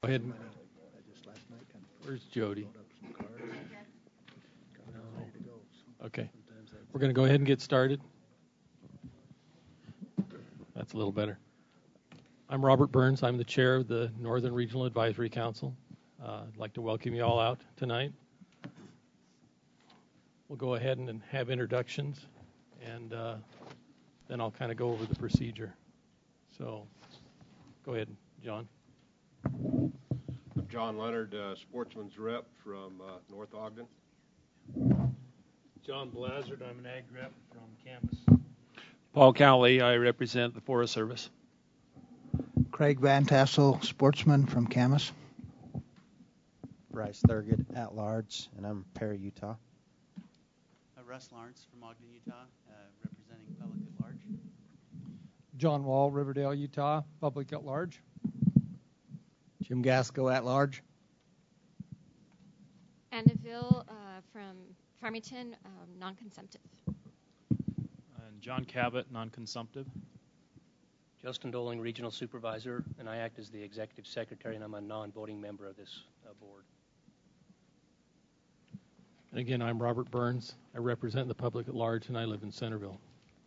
Go ahead. Where's Jody? No. Okay. We're going to go ahead and get started. That's a little better. I'm Robert Burns. I'm the chair of the Northern Regional Advisory Council. I'd like to welcome you all out tonight. We'll go ahead and have introductions, and then I'll kind of go over the procedure. So go ahead, John. I'm John Leonard, sportsman's rep from North Ogden. John Blazard, I'm an ag rep from Camas. Paul Cowley, I represent the Forest Service. Craig Van Tassel, sportsman from Camas. Bryce Thurgood, at large, and I'm Perry, Utah. Russ Lawrence from Ogden, Utah, representing public at large. John Wall, Riverdale, Utah, public at large. Jim Gasco, at large. Anna Ville from Farmington, non-consumptive. And John Cabot, non-consumptive. Justin Doling, regional supervisor, and I act as the executive secretary, and I'm a non-voting member of this board. And again, I'm Robert Burns. I represent the public at large, and I live in Centerville.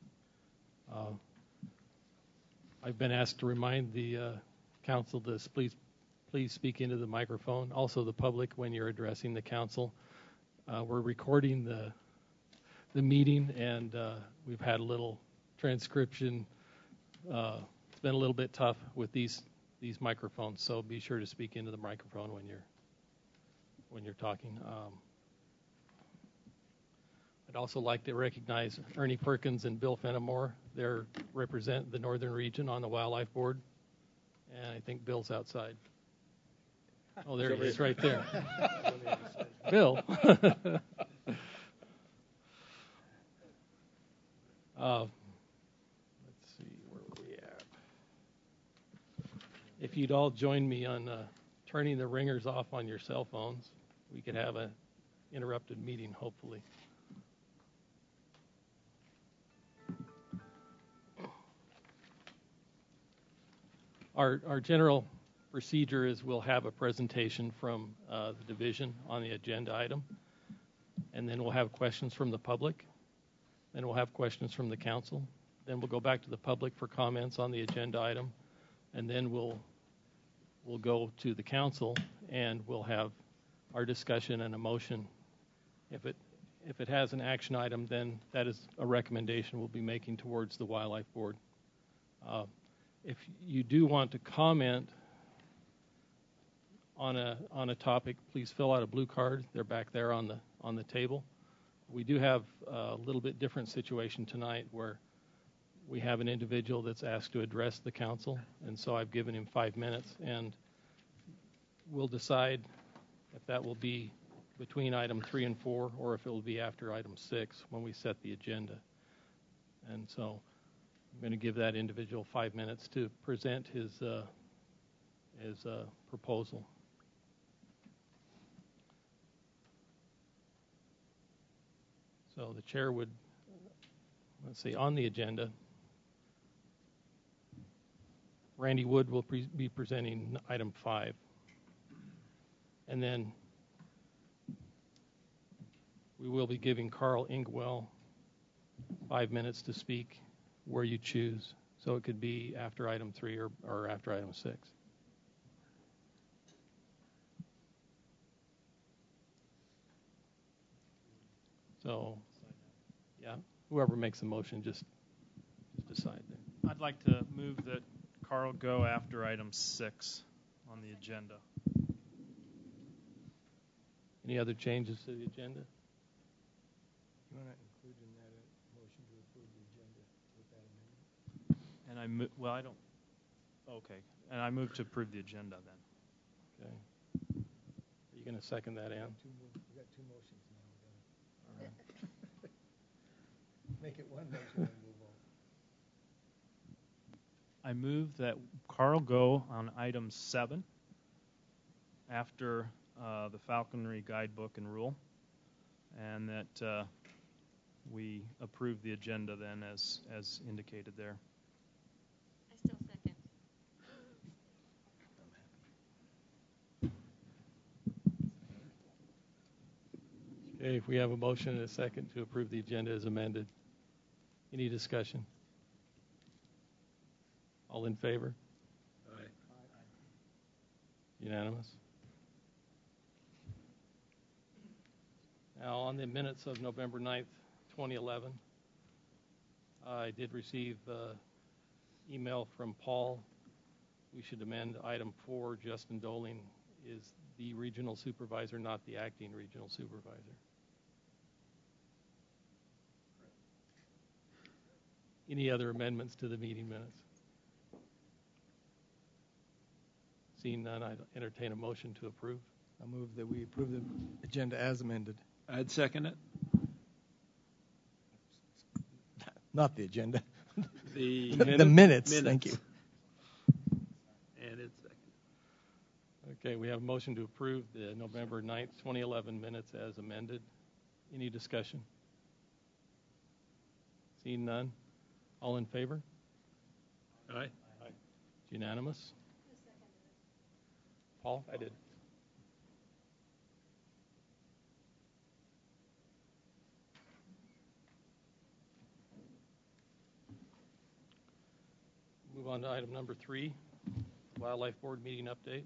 I've been asked to remind the council to please speak into the microphone. Also, the public, when you're addressing the council. We're recording the meeting, and we've had a little transcription. It's been a little bit tough with these microphones, so be sure to speak into the microphone when you're talking. I'd also like to recognize Ernie Perkins and Bill Fenimore. They represent the Northern Region on the Wildlife Board, and I think Bill's outside. Oh, there he is, right there. Bill. Let's see, where are we at? If you'd all join me on turning the ringers off on your cell phones, we could have an interrupted meeting, hopefully. Our general procedure is we'll have a presentation from the division on the agenda item, and then we'll have questions from the public, then we'll have questions from the council, then we'll go back to the public for comments on the agenda item, and then we'll go to the council and we'll have our discussion and a motion. If it has an action item, then that is a recommendation we'll be making towards the Wildlife Board. If you do want to comment on a topic, please fill out a blue card. They're back there on the table. We do have a little bit different situation tonight where we have an individual that's asked to address the council, and so I've given him 5 minutes, and we'll decide if that will be between item 3 and 4 or if it will be after item 6 when we set the agenda. And so I'm going to give that individual 5 minutes to present his proposal. So the chair would, let's see, on the agenda, Randy Wood will be presenting item 5. And then we will be giving Carl Ingwell 5 minutes to speak where you choose. So it could be after item 3 or after item 6. So, yeah, whoever makes the motion, just decide there. I'd like to move that Carl go after item 6 on the agenda. Any other changes to the agenda? You want to include in that a motion to approve the agenda with that amendment? And I move to approve the agenda then. Okay. Are you going to second that, Ann? We've got 2 motions now. All right. Make it one motion and move on. I move that Carl go on item 7 after the falconry guidebook and rule, and that we approve the agenda then as indicated there. I still second. Okay, if we have a motion and a second to approve the agenda as amended. Any discussion? All in favor? Aye. Unanimous. Now, on the minutes of November 9th, 2011, I did receive email from Paul. We should amend item 4. Justin Doling is the regional supervisor, not the acting regional supervisor. Any other amendments to the meeting minutes? Seeing none, I entertain a motion to approve. I move that we approve the agenda as amended. I'd second it. Not the agenda. The The minutes. Thank you. And it's second. Okay, we have a motion to approve the November 9th, 2011 minutes as amended. Any discussion? Seeing none, all in favor? Aye. It's unanimous. Paul? I did. Move on to item number 3, Wildlife Board meeting update.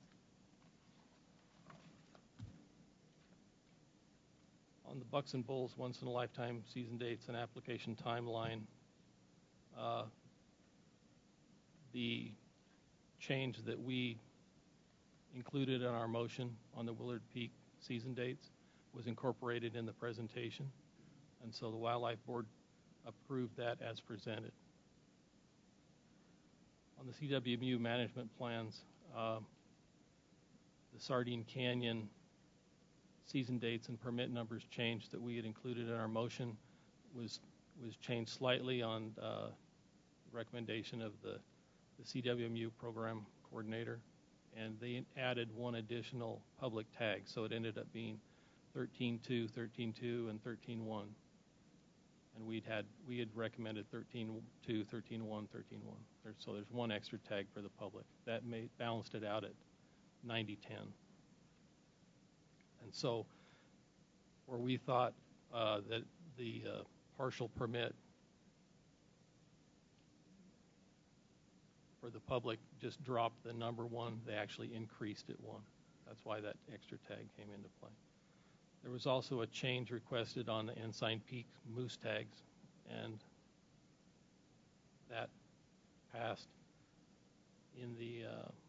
On the Bucks and Bulls once-in-a-lifetime season dates and application timeline, the change that we included in our motion on the Willard Peak season dates was incorporated in the presentation, and so the Wildlife Board approved that as presented. On the CWMU management plans, the Sardine Canyon season dates and permit numbers changed that we had included in our motion was changed slightly on recommendation of the CWMU program coordinator, and they added one additional public tag, so it ended up being 13.2, 13.2, and 13.1. And we had recommended 13.2, 13.1, 13.1. So there's one extra tag for the public. That balanced it out at 90-10. And so where we thought that the partial permit for the public just dropped the number 1, they actually increased it 1. That's why that extra tag came into play. There was also a change requested on the Ensign Peak moose tags, and that passed in the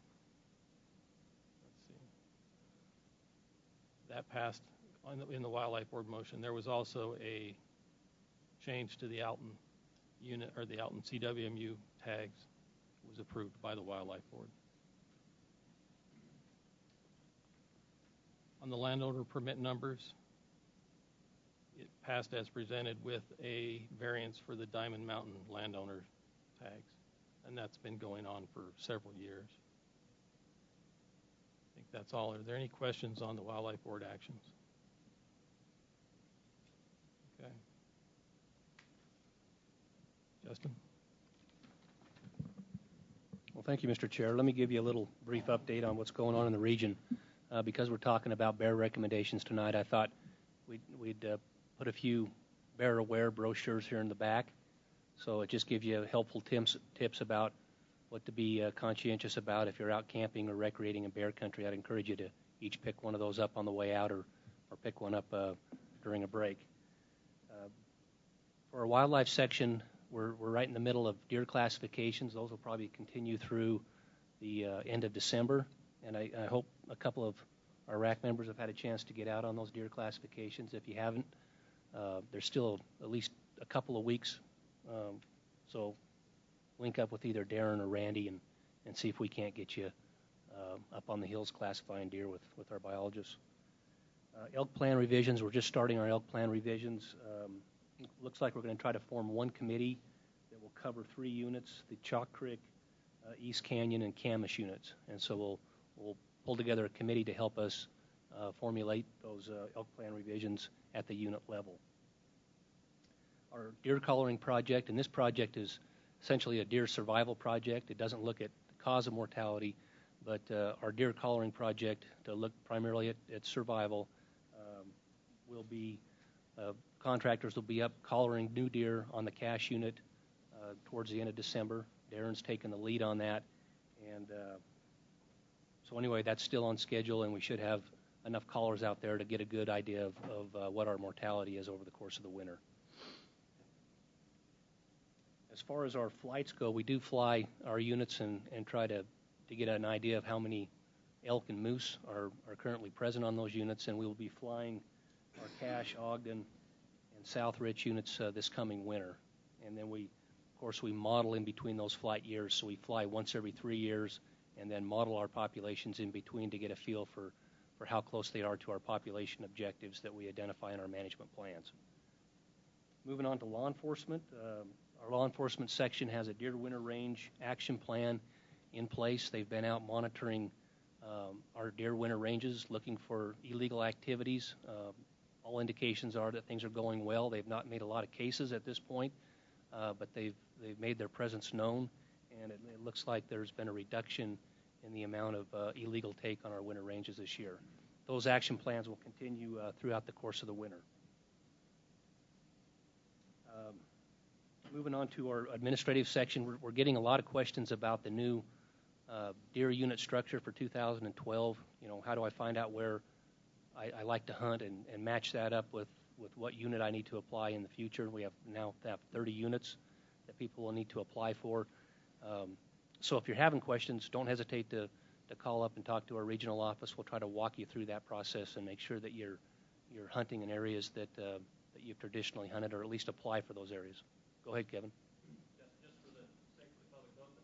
that passed in the Wildlife Board motion. There was also a change to the Alton unit, or the Alton CWMU tags was approved by the Wildlife Board. On the landowner permit numbers, it passed as presented with a variance for the Diamond Mountain landowner tags, and that's been going on for several years. I think that's all. Are there any questions on the Wildlife Board actions? Okay. Justin? Well, thank you, Mr. Chair. Let me give you a little brief update on what's going on in the region. Because we're talking about bear recommendations tonight, I thought we'd put a few bear-aware brochures here in the back. So it just gives you helpful tips about what to be conscientious about if you're out camping or recreating in bear country. I'd encourage you to each pick one of those up on the way out, or pick one up during a break. For our wildlife section, we're right in the middle of deer classifications. Those will probably continue through the end of December. And I hope a couple of our RAC members have had a chance to get out on those deer classifications. If you haven't, there's still at least a couple of weeks. So link up with either Darren or Randy and see if we can't get you up on the hills classifying deer with our biologists. Elk plan revisions, we're just starting our elk plan revisions. Looks like we're going to try to form one committee that will cover 3 units, the Chalk Creek, East Canyon, and Camas units. And so we'll pull together a committee to help us formulate those elk plan revisions at the unit level. Our deer collaring project, and this project is essentially a deer survival project. It doesn't look at the cause of mortality, but our deer collaring project to look primarily at survival will be contractors will be up collaring new deer on the cache unit towards the end of December. Darren's taken the lead on that, and so anyway, that's still on schedule, and we should have enough collars out there to get a good idea of what our mortality is over the course of the winter. As far as our flights go, we do fly our units and try to get an idea of how many elk and moose are currently present on those units, and we will be flying our Cache, Ogden, and Southridge units this coming winter. And then we model in between those flight years, so we fly once every 3 years and then model our populations in between to get a feel for how close they are to our population objectives that we identify in our management plans. Moving on to law enforcement, our law enforcement section has a deer winter range action plan in place. They've been out monitoring our deer winter ranges, looking for illegal activities. All indications are that things are going well. They've not made a lot of cases at this point, but they've made their presence known, and it looks like there's been a reduction in the amount of illegal take on our winter ranges this year. Those action plans will continue throughout the course of the winter. Moving on to our administrative section, we're getting a lot of questions about the new deer unit structure for 2012. You know, how do I find out where I like to hunt and match that up with what unit I need to apply in the future? We now have 30 units that people will need to apply for. So if you're having questions, don't hesitate to call up and talk to our regional office. We'll try to walk you through that process and make sure that you're hunting in areas that you've traditionally hunted, or at least apply for those areas. Go ahead, Kevin. Just for the sake of the public, the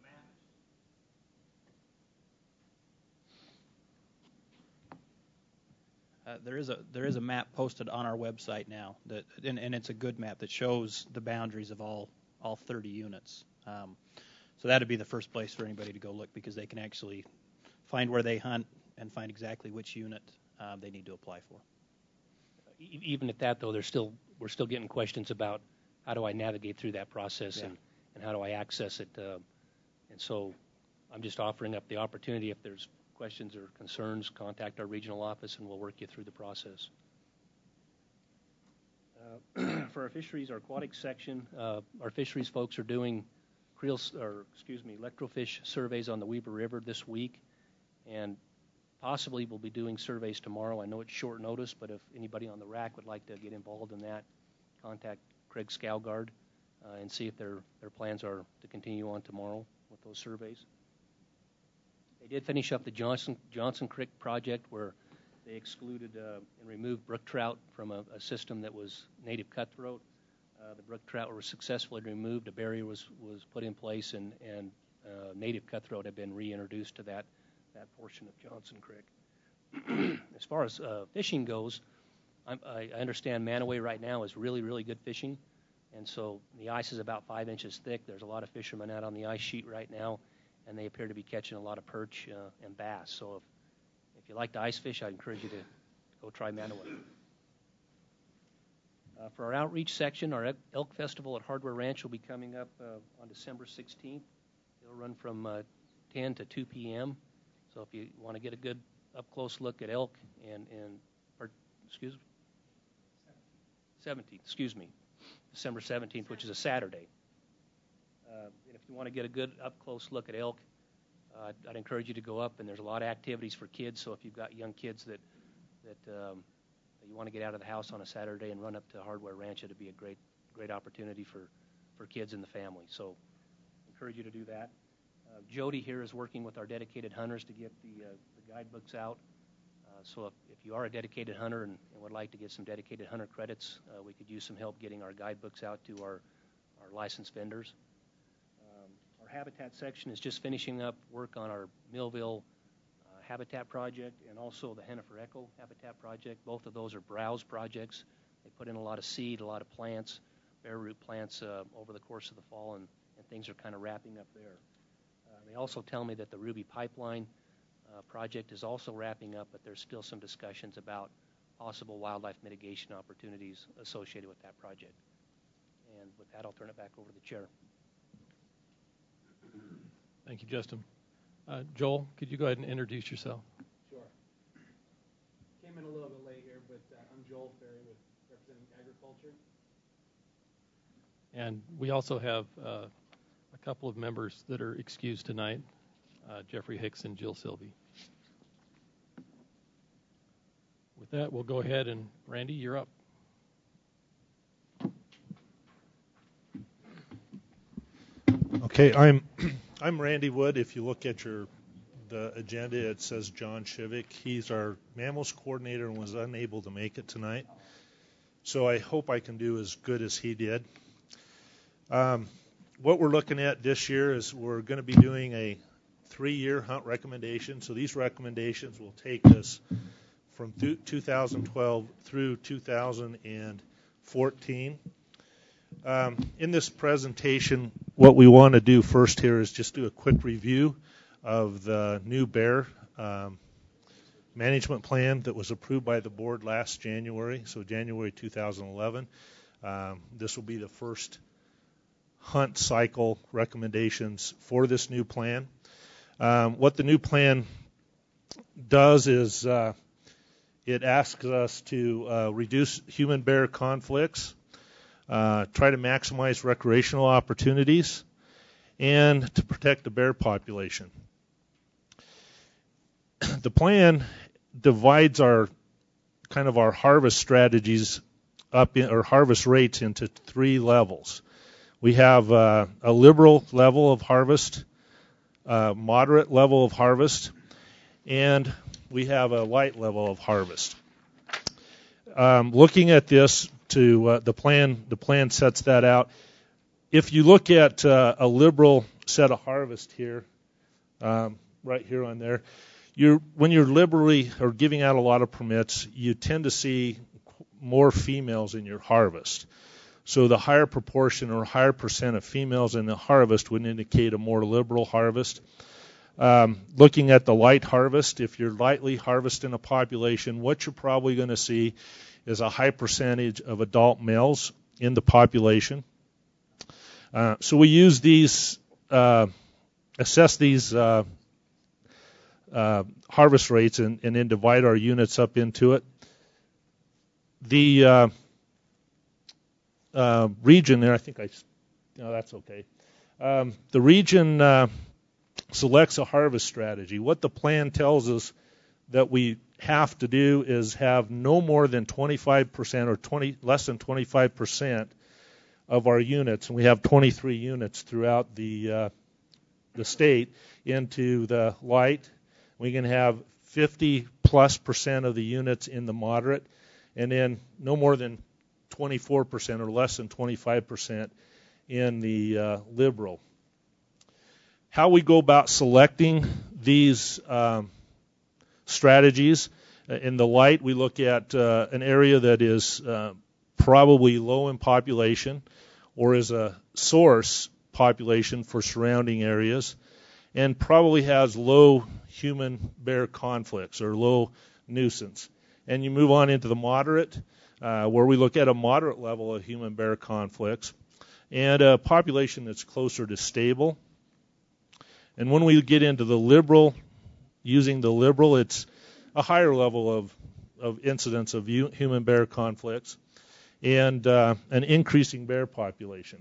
map. There is a map posted on our website now and it's a good map that shows the boundaries of all 30 units. So that'd be the first place for anybody to go look, because they can actually find where they hunt and find exactly which unit they need to apply for. Even at that, though, we're still getting questions about how do I navigate through that process, and how do I access it. And so I'm just offering up the opportunity. If there's questions or concerns, contact our regional office, and we'll work you through the process. For our fisheries, our aquatic section, our fisheries folks are doing electrofish surveys on the Weber River this week, and possibly we'll be doing surveys tomorrow. I know it's short notice, but if anybody on the RAC would like to get involved in that, contact Craig Scalgard and see if their plans are to continue on tomorrow with those surveys. They did finish up the Johnson Creek project, where they excluded and removed brook trout from a system that was native cutthroat. The brook trout were successfully removed. A barrier was put in place, and native cutthroat had been reintroduced to that portion of Johnson Creek. As far as fishing goes, I understand Manaway right now is really, really good fishing, and so the ice is about 5 inches thick. There's a lot of fishermen out on the ice sheet right now, and they appear to be catching a lot of perch and bass. So if you like to ice fish, I encourage you to go try Manaway. For our outreach section, our Elk Festival at Hardware Ranch will be coming up on December 16th. It'll run from 10 to 2 p.m. So if you want to get a good up-close look at elk December 17th, which is a Saturday. And if you want to get a good up-close look at elk, I'd encourage you to go up, and there's a lot of activities for kids. So if you've got young kids that you want to get out of the house on a Saturday and run up to Hardware Ranch, it'd be a great opportunity for kids and the family. So I encourage you to do that. Jody here is working with our dedicated hunters to get the guidebooks out. So if you are a dedicated hunter and would like to get some dedicated hunter credits, we could use some help getting our guidebooks out to our licensed vendors. Our habitat section is just finishing up work on our Millville habitat project and also the Hennifer Echo habitat project. Both of those are browse projects. They put in a lot of seed, a lot of plants, bare root plants over the course of the fall, and things are kind of wrapping up there. They also tell me that the Ruby Pipeline project is also wrapping up, but there's still some discussions about possible wildlife mitigation opportunities associated with that project. And with that, I'll turn it back over to the chair. Thank you, Justin. Joel, could you go ahead and introduce yourself? Sure. Came in a little bit late here, but I'm Joel Ferry representing agriculture. And we also have a couple of members that are excused tonight, Jeffrey Hicks and Jill Sylvie. With that, we'll go ahead and, Randy, you're up. Okay, I'm Randy Wood. If you look at the agenda, it says John Shivik. He's our mammals coordinator and was unable to make it tonight. So I hope I can do as good as he did. What we're looking at this year is we're going to be doing a 3-year hunt recommendation. So these recommendations will take us from 2012 through 2014. In this presentation, what we want to do first here is just do a quick review of the new bear management plan that was approved by the board last January, so January 2011. This will be the first hunt cycle recommendations for this new plan. What the new plan does is it asks us to reduce human-bear conflicts, try to maximize recreational opportunities, and to protect the bear population. The plan divides our harvest strategies or harvest rates into 3 levels. We have a liberal level of harvest, moderate level of harvest, and we have a light level of harvest. Looking at this, the plan sets that out. If you look at a liberal set of harvest here, right here on there, when you're liberally or giving out a lot of permits, you tend to see more females in your harvest. So the higher proportion or higher percent of females in the harvest would indicate a more liberal harvest. Looking at the light harvest, if you're lightly harvesting a population, what you're probably going to see is a high percentage of adult males in the population. So we use these, assess these harvest rates and then divide our units up into it. The region there, no, that's okay. The region selects a harvest strategy. What the plan tells us that we have to do is have no more than 25% or less than 25% of our units, and we have 23 units throughout the state, into the light. We can have 50+% of the units in the moderate, and then no more than 24% or less than 25% in the liberal. How we go about selecting these strategies, in the light we look at an area that is probably low in population or is a source population for surrounding areas, and probably has low human-bear conflicts or low nuisance. And you move on into the moderate, where we look at a moderate level of human-bear conflicts and a population that's closer to stable. And when we get into the liberal, using the liberal, it's a higher level of incidence of human-bear conflicts and an increasing bear population.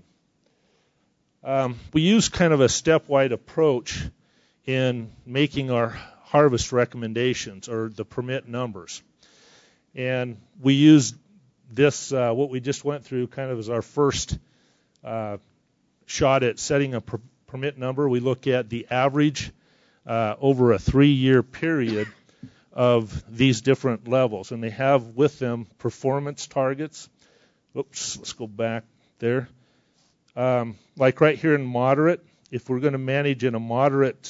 We use kind of a stepwise approach in making our harvest recommendations or the permit numbers. And we use this, what we just went through, kind of as our first shot at setting a permit number. We look at the average over a 3-year period of these different levels, and they have with them performance targets. Oops, let's go back there. Like right here in moderate, if we're going to manage in a moderate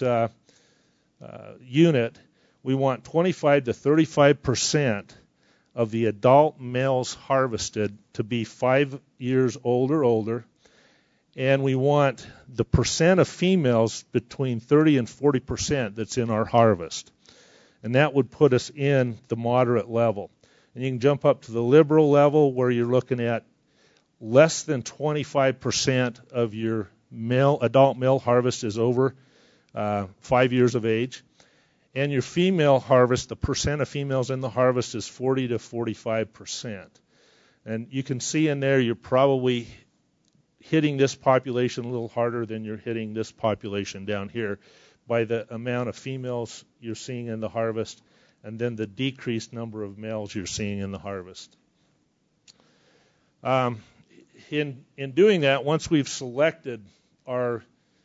unit, we want 25 to 35% of the adult males harvested to be 5 years old or older, and we want the percent of females between 30 and 40% that's in our harvest. And that would put us in the moderate level. And you can jump up to the liberal level where you're looking at less than 25% of your adult male harvest is over 5 years of age. And your female harvest, the percent of females in the harvest is 40 to 45%. And you can see in there you're probably hitting this population a little harder than you're hitting this population down here by the amount of females you're seeing in the harvest and then the decreased number of males you're seeing in the harvest. In doing that, once we've selected our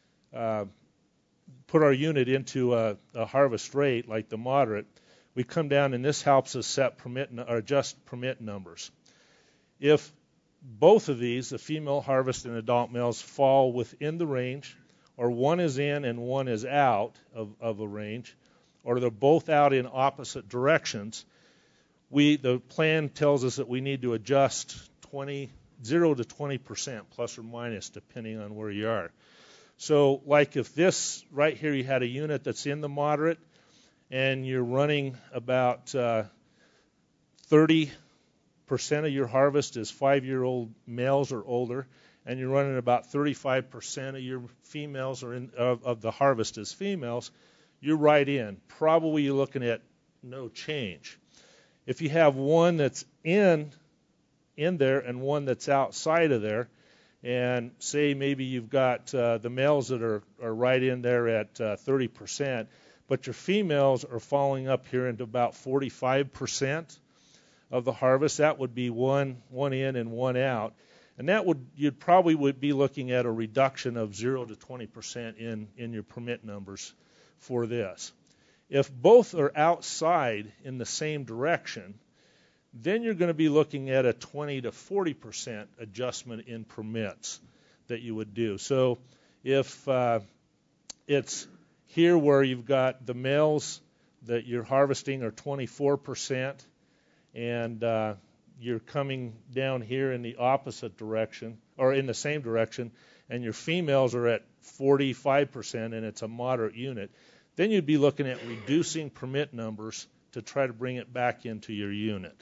put our unit into a harvest rate like the moderate, we come down and this helps us set or adjust permit numbers. If both of these, the female harvest and adult males, fall within the range, or one is in and one is out of a range, or they're both out in opposite directions, the plan tells us that we need to adjust 0 to 20% plus or minus depending on where you are. So like if this right here, you had a unit that's in the moderate and you're running about 30% of your harvest is 5-year-old males or older, and you're running about 35% of your females of the harvest as females, you're right in. Probably you're looking at no change. If you have one that's in there and one that's outside of there, and say maybe you've got the males that are right in there at 30%, but your females are falling up here into about 45% of the harvest, that would be one in and one out. And you'd probably be looking at a reduction of 0 to 20% in your permit numbers for this. If both are outside in the same direction, then you're going to be looking at a 20 to 40% adjustment in permits that you would do. So if it's here where you've got the males that you're harvesting are 24%, and you're coming down here in the opposite direction, or in the same direction, and your females are at 45% and it's a moderate unit, then you'd be looking at reducing permit numbers to try to bring it back into your unit.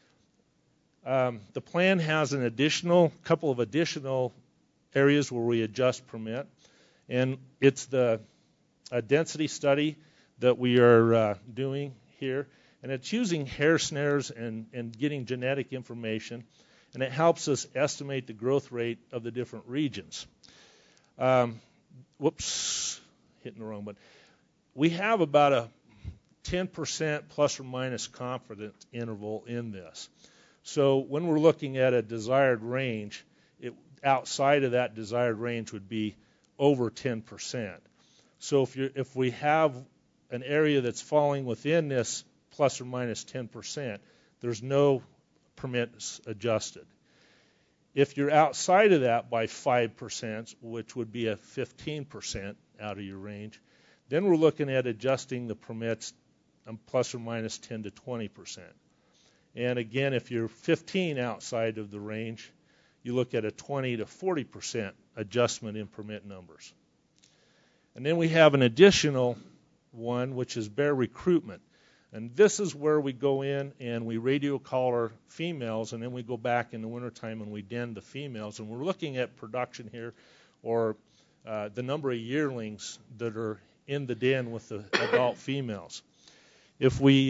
The plan has couple of additional areas where we adjust permit, and it's a density study that we are doing here, and it's using hair snares and getting genetic information, and it helps us estimate the growth rate of the different regions. Hitting the wrong button. We have about a 10% plus or minus confidence interval in this. So when we're looking at a desired range, outside of that desired range would be over 10%. So if we have an area that's falling within this plus or minus 10%, there's no permits adjusted. If you're outside of that by 5%, which would be a 15% out of your range, then we're looking at adjusting the permits plus or minus 10 to 20%. And again, if you're 15 outside of the range, you look at a 20 to 40% adjustment in permit numbers. And then we have an additional one, which is bear recruitment. And this is where we go in and we radio collar females, and then we go back in the wintertime and we den the females. And we're looking at production here, or the number of yearlings that are in the den with the adult females. If we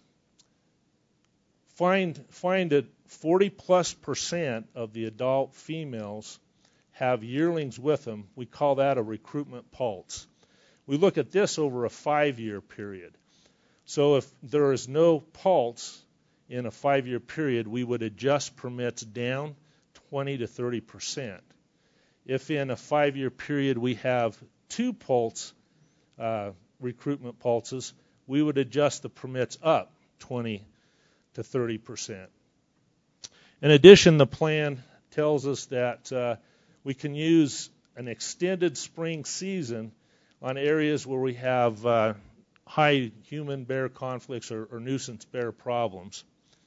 find that 40+% of the adult females have yearlings with them, we call that a recruitment pulse. We look at this over a 5-year period. So if there is no pulse in a 5-year period, we would adjust permits down 20 to 30%. If in a 5-year period we have 2 pulse recruitment pulses, we would adjust the permits up 20 to 30%. In addition, the plan tells us that we can use an extended spring season on areas where we have high human-bear conflicts or nuisance bear problems.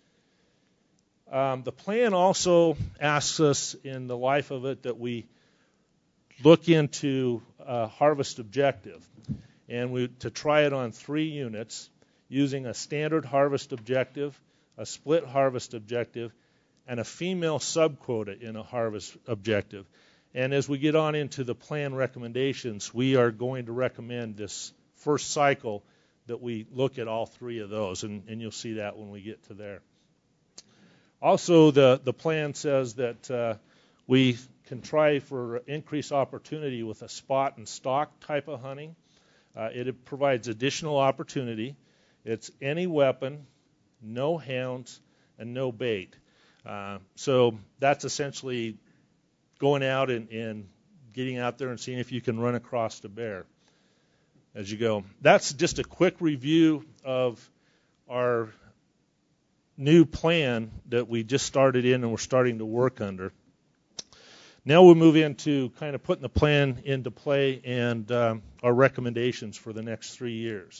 The plan also asks us in the life of it that we look into harvest objective, and to try it on 3 units using a standard harvest objective, a split harvest objective, and a female subquota in a harvest objective. And as we get on into the plan recommendations, we are going to recommend this first cycle that we look at all three of those, and you'll see that when we get to there. Also, the plan says that we can try for increased opportunity with a spot and stock type of hunting. It provides additional opportunity. It's any weapon, no hounds, and no bait. So that's essentially going out and getting out there and seeing if you can run across the bear as you go. That's just a quick review of our new plan that we just started in and we're starting to work under. Now we'll move into kind of putting the plan into play and our recommendations for the next 3 years.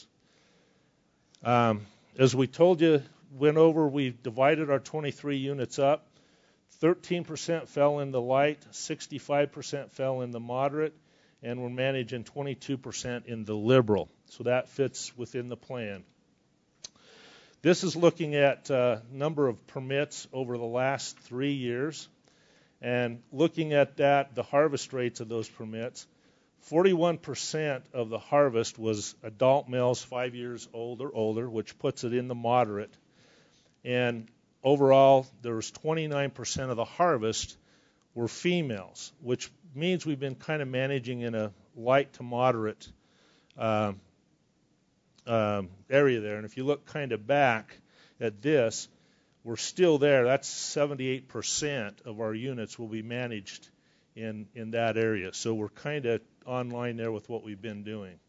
As we told you, we divided our 23 units up. 13% fell in the light, 65% fell in the moderate, and we're managing 22% in the liberal. So that fits within the plan. This is looking at number of permits over the last 3 years. And looking at that, the harvest rates of those permits, 41% of the harvest was adult males 5 years old or older, which puts it in the moderate. And overall, there was 29% of the harvest were females, which means we've been kind of managing in a light to moderate area there. And if you look kind of back at this, we're still there. That's 78% of our units will be managed in that area. So we're kind of online there with what we've been doing.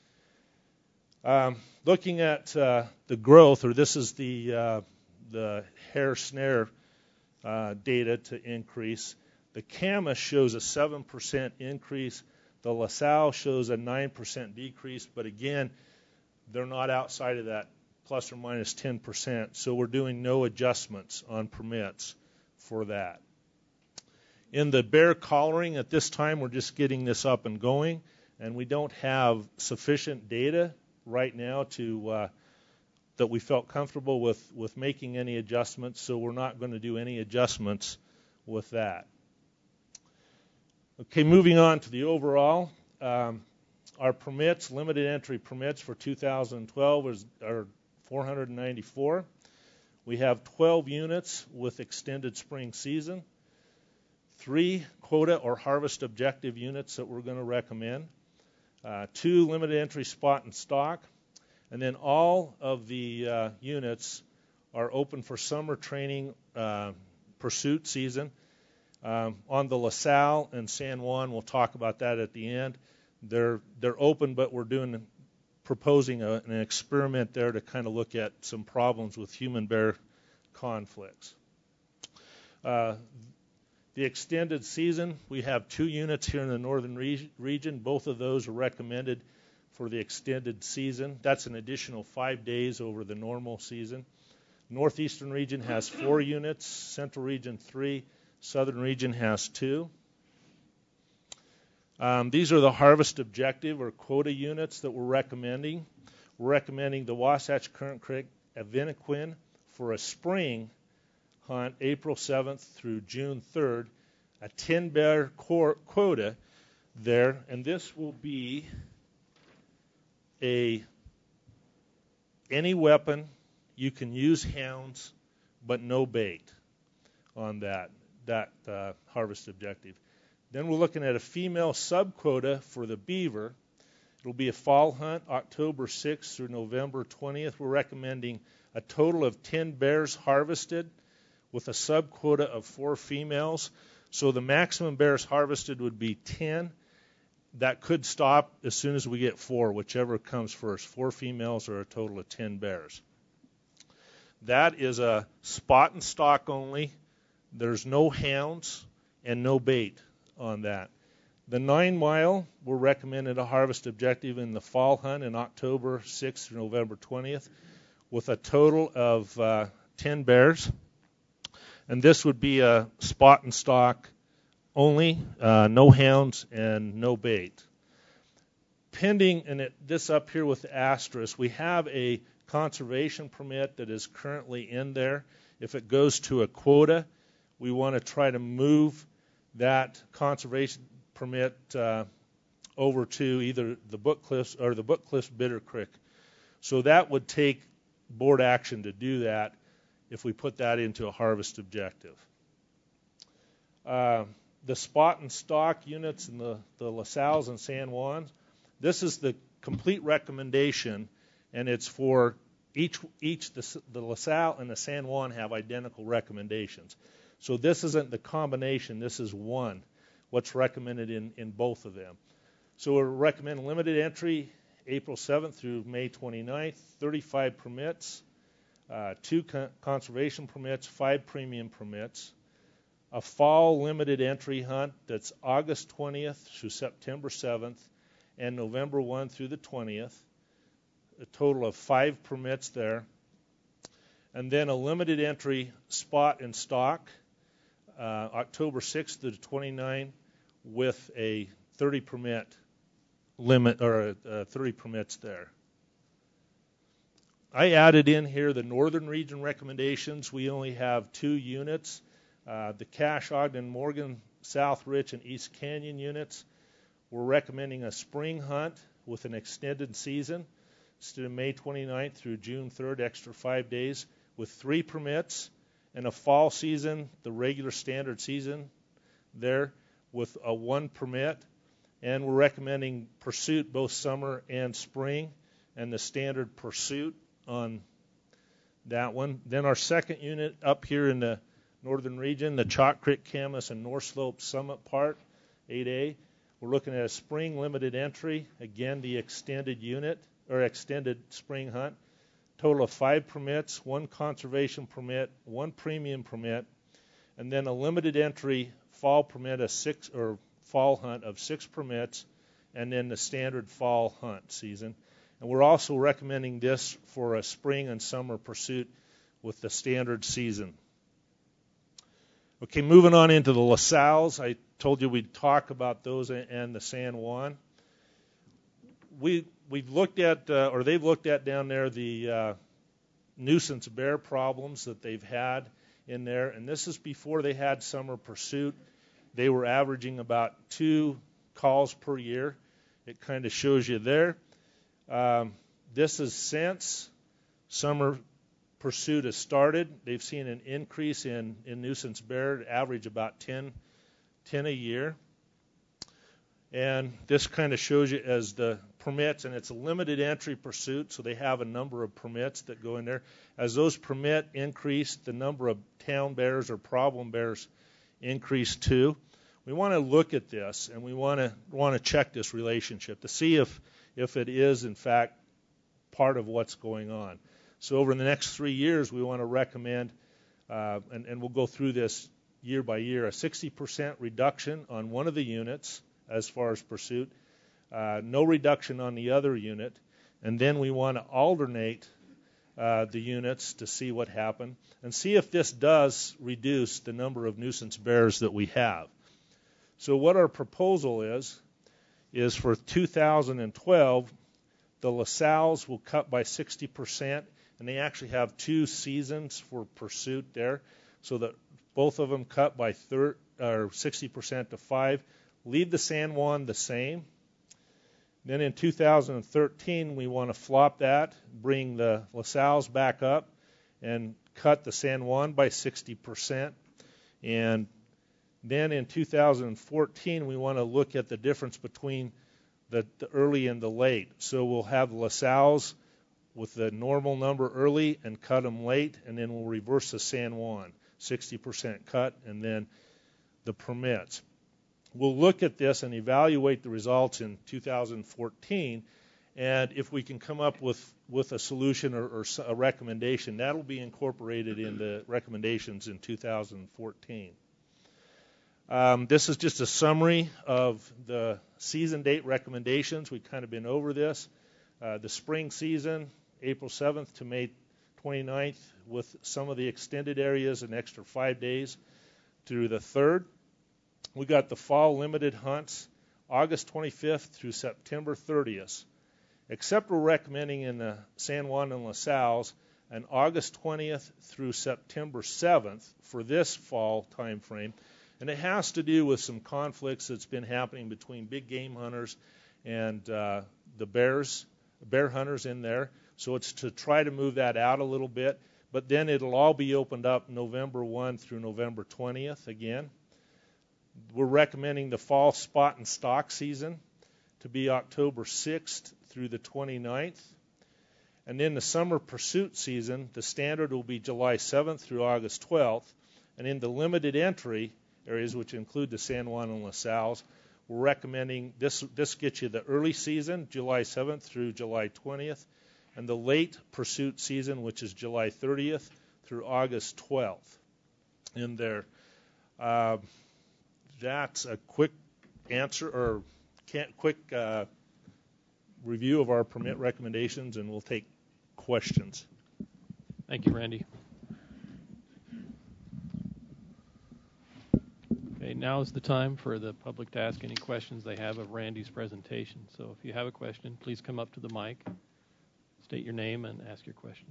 Looking at the growth, or this is the hair snare data to increase. The Camas shows a 7% increase. The LaSalle shows a 9% decrease. But again, they're not outside of that plus or minus 10%. So we're doing no adjustments on permits for that. In the bear collaring, at this time, we're just getting this up and going. And we don't have sufficient data right now to that we felt comfortable with making any adjustments, so we're not going to do any adjustments with that. Okay, moving on to the overall. Our permits, limited entry permits for 2012 are 494. We have 12 units with extended spring season, 3 quota or harvest objective units that we're going to recommend, 2 limited entry spot and stock, and then all of the units are open for summer training pursuit season. On the LaSalle and San Juan, we'll talk about that at the end. They're open, but we're proposing an experiment there to kind of look at some problems with human-bear conflicts. The extended season, we have 2 units here in the northern region. Both of those are recommended for the extended season. That's an additional 5 days over the normal season. Northeastern region has 4 units, Central region 3, Southern region has 2. These are the harvest objective or quota units that we're recommending. We're recommending the Wasatch Current Creek Avinaquin for a spring hunt, April 7th through June 3rd, a 10-bear quota there, and this will be any weapon. You can use hounds, but no bait on that harvest objective. Then we're looking at a female subquota for the beaver. It'll be a fall hunt, October 6th through November 20th. We're recommending a total of 10 bears harvested with a subquota of 4 females. So the maximum bears harvested would be 10. That could stop as soon as we get 4, whichever comes first, 4 females or a total of 10 bears. That is a spot and stock only. There's no hounds and no bait on that. The 9 mile, we're recommending a harvest objective in the fall hunt in October 6th through November 20th with a total of 10 bears. And this would be a spot and stock only, no hounds and no bait. Pending, and this up here with the asterisk, we have a conservation permit that is currently in there. If it goes to a quota, we want to try to move that conservation permit over to either the Book Cliffs or the Book Cliffs Bitter Creek. So that would take board action to do that if we put that into a harvest objective. The spot and stock units in the LaSalle's and San Juans, this is the complete recommendation, and it's for each the LaSalle and the San Juan have identical recommendations. So this isn't the combination, this is one, what's recommended in both of them. So we recommend limited entry April 7th through May 29th, 35 permits, 2 conservation permits, 5 premium permits, a fall limited entry hunt that's August 20th through September 7th, and November 1 through the 20th, a total of 5 permits there, and then a limited entry spot and stock, October 6th to the 29th, with a 30 permit limit, or 30 permits there. I added in here the northern region recommendations. We only have 2 units, the Cache, Ogden, Morgan, South Rich, and East Canyon units. We're recommending a spring hunt with an extended season, instead of May 29th through June 3rd, extra 5 days, with 3 permits, and a fall season, the regular standard season there, with a 1 permit. And we're recommending pursuit both summer and spring, and the standard pursuit on that one. Then our second unit up here in the northern region, the Chalk Creek, Camas, and North Slope Summit Park, 8A. We're looking at a spring limited entry, again the extended unit, or extended spring hunt. Total of 5 permits, 1 conservation permit, 1 premium permit, and then a limited entry fall permit, fall hunt of 6 permits, and then the standard fall hunt season. And we're also recommending this for a spring and summer pursuit with the standard season. Okay, moving on into the LaSalle's. I told you we'd talk about those and the San Juan. We've looked at, or they've looked at down there, the nuisance bear problems that they've had in there, and this is before they had summer pursuit. They were averaging about 2 calls per year. It kind of shows you there. This is since summer pursuit has started. They've seen an increase in nuisance bear, average about 10 a year. And this kind of shows you as the permits, and it's a limited entry pursuit, so they have a number of permits that go in there. As those permit increase, the number of town bears or problem bears increase too. We want to look at this, and we want to check this relationship to see if it is in fact part of what's going on. So over the next 3 years, we want to recommend, and we'll go through this year by year, a 60% reduction on one of the units as far as pursuit, no reduction on the other unit, and then we want to alternate the units to see what happened and see if this does reduce the number of nuisance bears that we have. So what our proposal is for 2012, the LaSalle's will cut by 60%, and they actually have 2 seasons for pursuit there, so that both of them cut by 60% to 5. Leave the San Juan the same. Then in 2013, we want to flop that, bring the LaSalle's back up, and cut the San Juan by 60%. And then in 2014, we want to look at the difference between the early and the late. So we'll have LaSalle's with the normal number early and cut them late, and then we'll reverse the San Juan, 60% cut, and then the permits. We'll look at this and evaluate the results in 2014, and if we can come up with a solution or a recommendation, that'll be incorporated in the recommendations in 2014. This is just a summary of the season date recommendations. We've kind of been over this. The spring season, April 7th to May 29th, with some of the extended areas an extra 5 days through the 3rd. We got the fall limited hunts, August 25th through September 30th. Except we're recommending in the San Juan and LaSalle's an August 20th through September 7th for this fall time frame. And it has to do with some conflicts that's been happening between big game hunters and the bear hunters in there. So it's to try to move that out a little bit, but then it'll all be opened up November 1 through November 20th again. We're recommending the fall spot and stock season to be October 6th through the 29th. And then the summer pursuit season, the standard will be July 7th through August 12th. And in the limited entry areas, which include the San Juan and LaSalle's, we're recommending this gets you the early season, July 7th through July 20th, and the late pursuit season, which is July 30th through August 12th in there. That's a quick answer or quick review of our permit recommendations, and we'll take questions. Thank you, Randy. Okay, now is the time for the public to ask any questions they have of Randy's presentation. So if you have a question, please come up to the mic, state your name, and ask your question.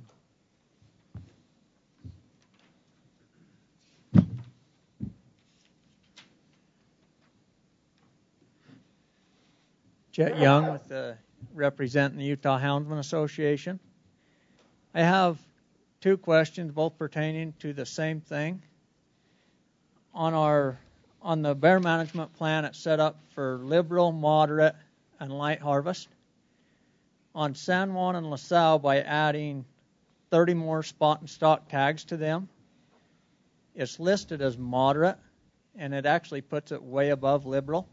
Chet Young with representing the Utah Houndsman Association. I have two questions, both pertaining to the same thing. On the bear management plan, it's set up for liberal, moderate, and light harvest. On San Juan and LaSalle, by adding 30 more spot and stock tags to them, it's listed as moderate, and it actually puts it way above liberal.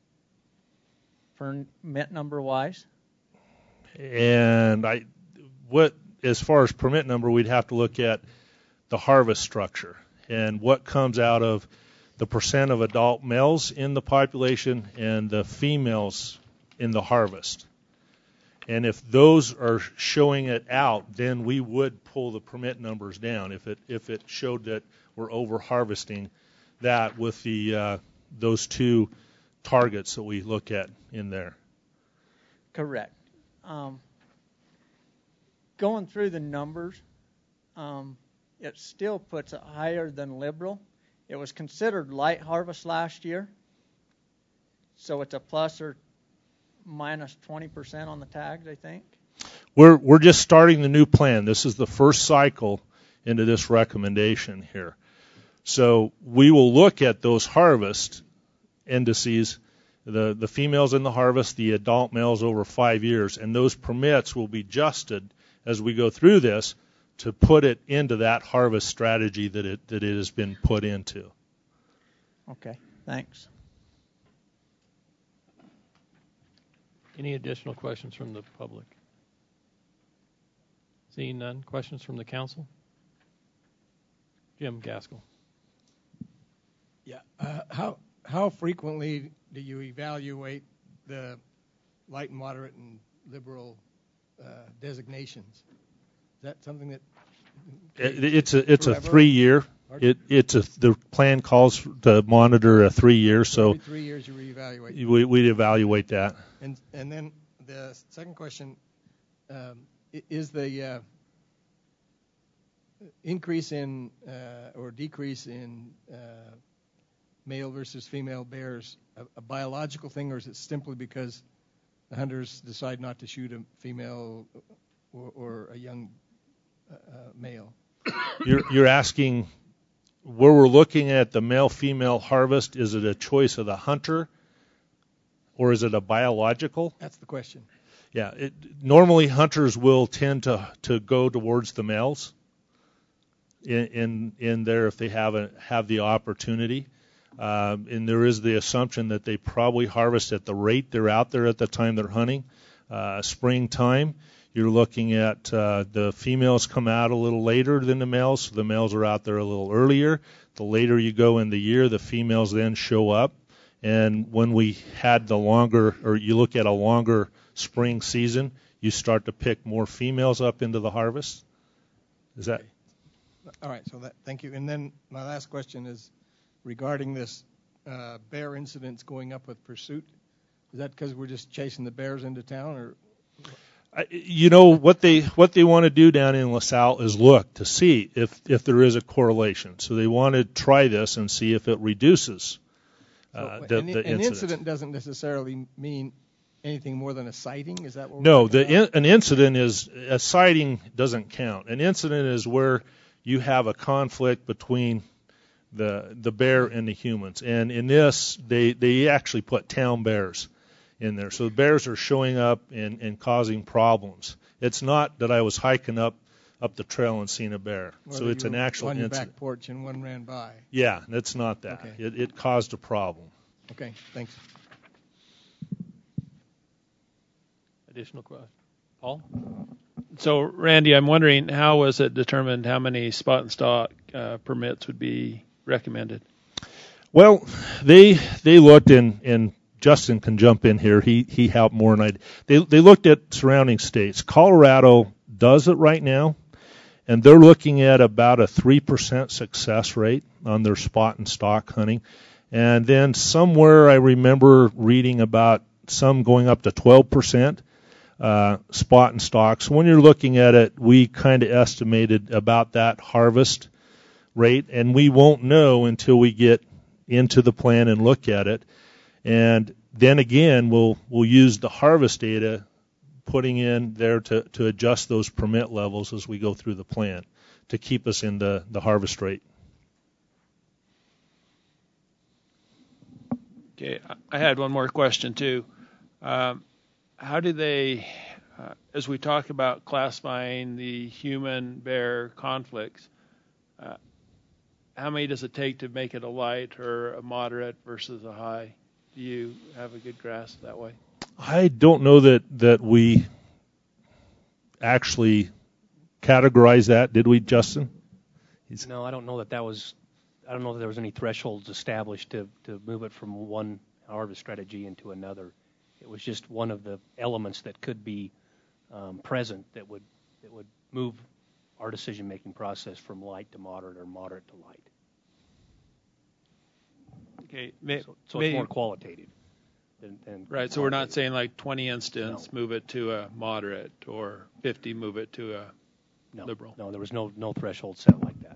Permit number wise, and as far as permit number, we'd have to look at the harvest structure and what comes out of the percent of adult males in the population and the females in the harvest. And if those are showing it out, then we would pull the permit numbers down if it showed that we're over harvesting that with the those two targets that we look at in there. Correct. Going through the numbers, it still puts it higher than liberal. It was considered light harvest last year, so it's a plus or minus 20% on the tags, I think. We're just starting the new plan. This is the first cycle into this recommendation here. So we will look at those harvest indices, the females in the harvest, the adult males over 5 years, and those permits will be adjusted as we go through this to put it into that harvest strategy that it has been put into. Okay, thanks. Any additional questions from the public? Seeing none, questions from the council? Jim Gaskell. Yeah. How frequently do you evaluate the light and moderate and liberal designations? Is that something that it's a 3-year. The plan calls to monitor a 3 year. So every 3 years you reevaluate. We'd evaluate that. And then the second question is the increase in or decrease in male versus female bears a biological thing, or is it simply because the hunters decide not to shoot a female or a young male? You're asking where we're looking at the male-female harvest, is it a choice of the hunter or is it a biological? That's the question. Yeah. Normally hunters will tend to go towards the males in there if they have the opportunity. And there is the assumption that they probably harvest at the rate they're out there at the time they're hunting. Springtime, you're looking at the females come out a little later than the males, so the males are out there a little earlier. The later you go in the year, the females then show up. And when we had you look at a longer spring season, you start to pick more females up into the harvest. Is that? All right, thank you. And then my last question is regarding this bear incidents going up with pursuit. Is that because we're just chasing the bears into town, or? What they want to do down in LaSalle is look to see if there is a correlation. So they want to try this and see if it reduces the an incident doesn't necessarily mean anything more than a sighting? Is that what? No, we're talking about? an incident is a sighting doesn't count. An incident is where you have a conflict between the bear and the humans. And in this, they actually put town bears in there. So the bears are showing up and causing problems. It's not that I was hiking up the trail and seen a bear. Whether So it's you an were actual on your incident. back porch and one ran by. Yeah, that's not that. Okay. It caused a problem. Okay, thanks. Additional question. Paul? So, Randy, I'm wondering how was it determined how many spot and stalk permits would be recommended? Well, they looked and Justin can jump in here. He helped more than I did. They looked at surrounding states. Colorado does it right now, and they're looking at about a 3% success rate on their spot and stalk hunting. And then somewhere I remember reading about some going up to 12% spot and stalk. So when you're looking at it, we kind of estimated about that harvest rate, and we won't know until we get into the plan and look at it. And then again, we'll use the harvest data putting in there to adjust those permit levels as we go through the plan to keep us in the harvest rate. Okay, I had one more question too. How do they, as we talk about classifying the human-bear conflicts, how many does it take to make it a light or a moderate versus a high? Do you have a good grasp that way? I don't know that we actually categorize that. Did we, Justin? No, I don't know that there was any thresholds established to move it from one harvest strategy into another. It was just one of the elements that could be present that would move our decision-making process from light to moderate or moderate to light. Okay, So it's more qualitative. Than right, so we're not saying like 20 instance, move it to a moderate, or 50, move it to a liberal. No, there was no threshold set like that.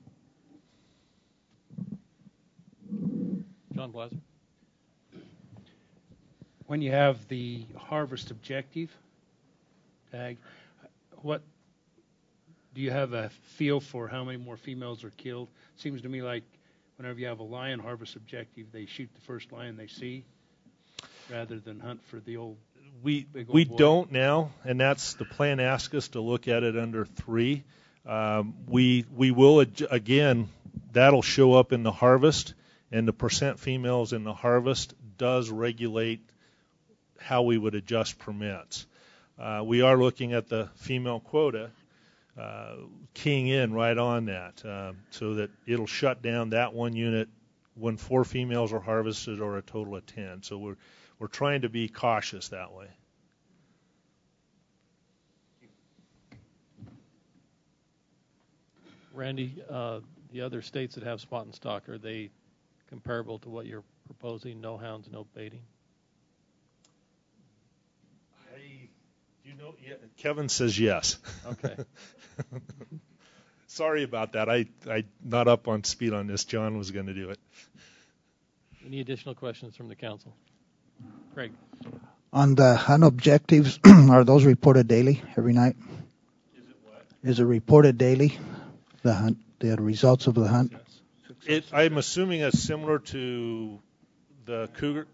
John Blaser? When you have the harvest objective tag, what do you have a feel for how many more females are killed? Seems to me like whenever you have a lion harvest objective, they shoot the first lion they see rather than hunt for the old we boy. don't now, and that's the plan. Asks us to look at it under 3. We will again. That'll show up in the harvest, and the percent females in the harvest does regulate how we would adjust permits. We are looking at the female quota, keying in right on that, so that it'll shut down that one unit when 4 females are harvested or a total of 10. So we're trying to be cautious that way. Randy, the other states that have spot and stalk, are they comparable to what you're proposing? No hounds, no baiting? Kevin says yes. Okay. Sorry about that. I not up on speed on this. John was going to do it. Any additional questions from the council? Craig. On the hunt objectives, are those reported daily every night? Is it what? Is it reported daily, the hunt, the results of the hunt? I'm assuming it's similar to the cougar.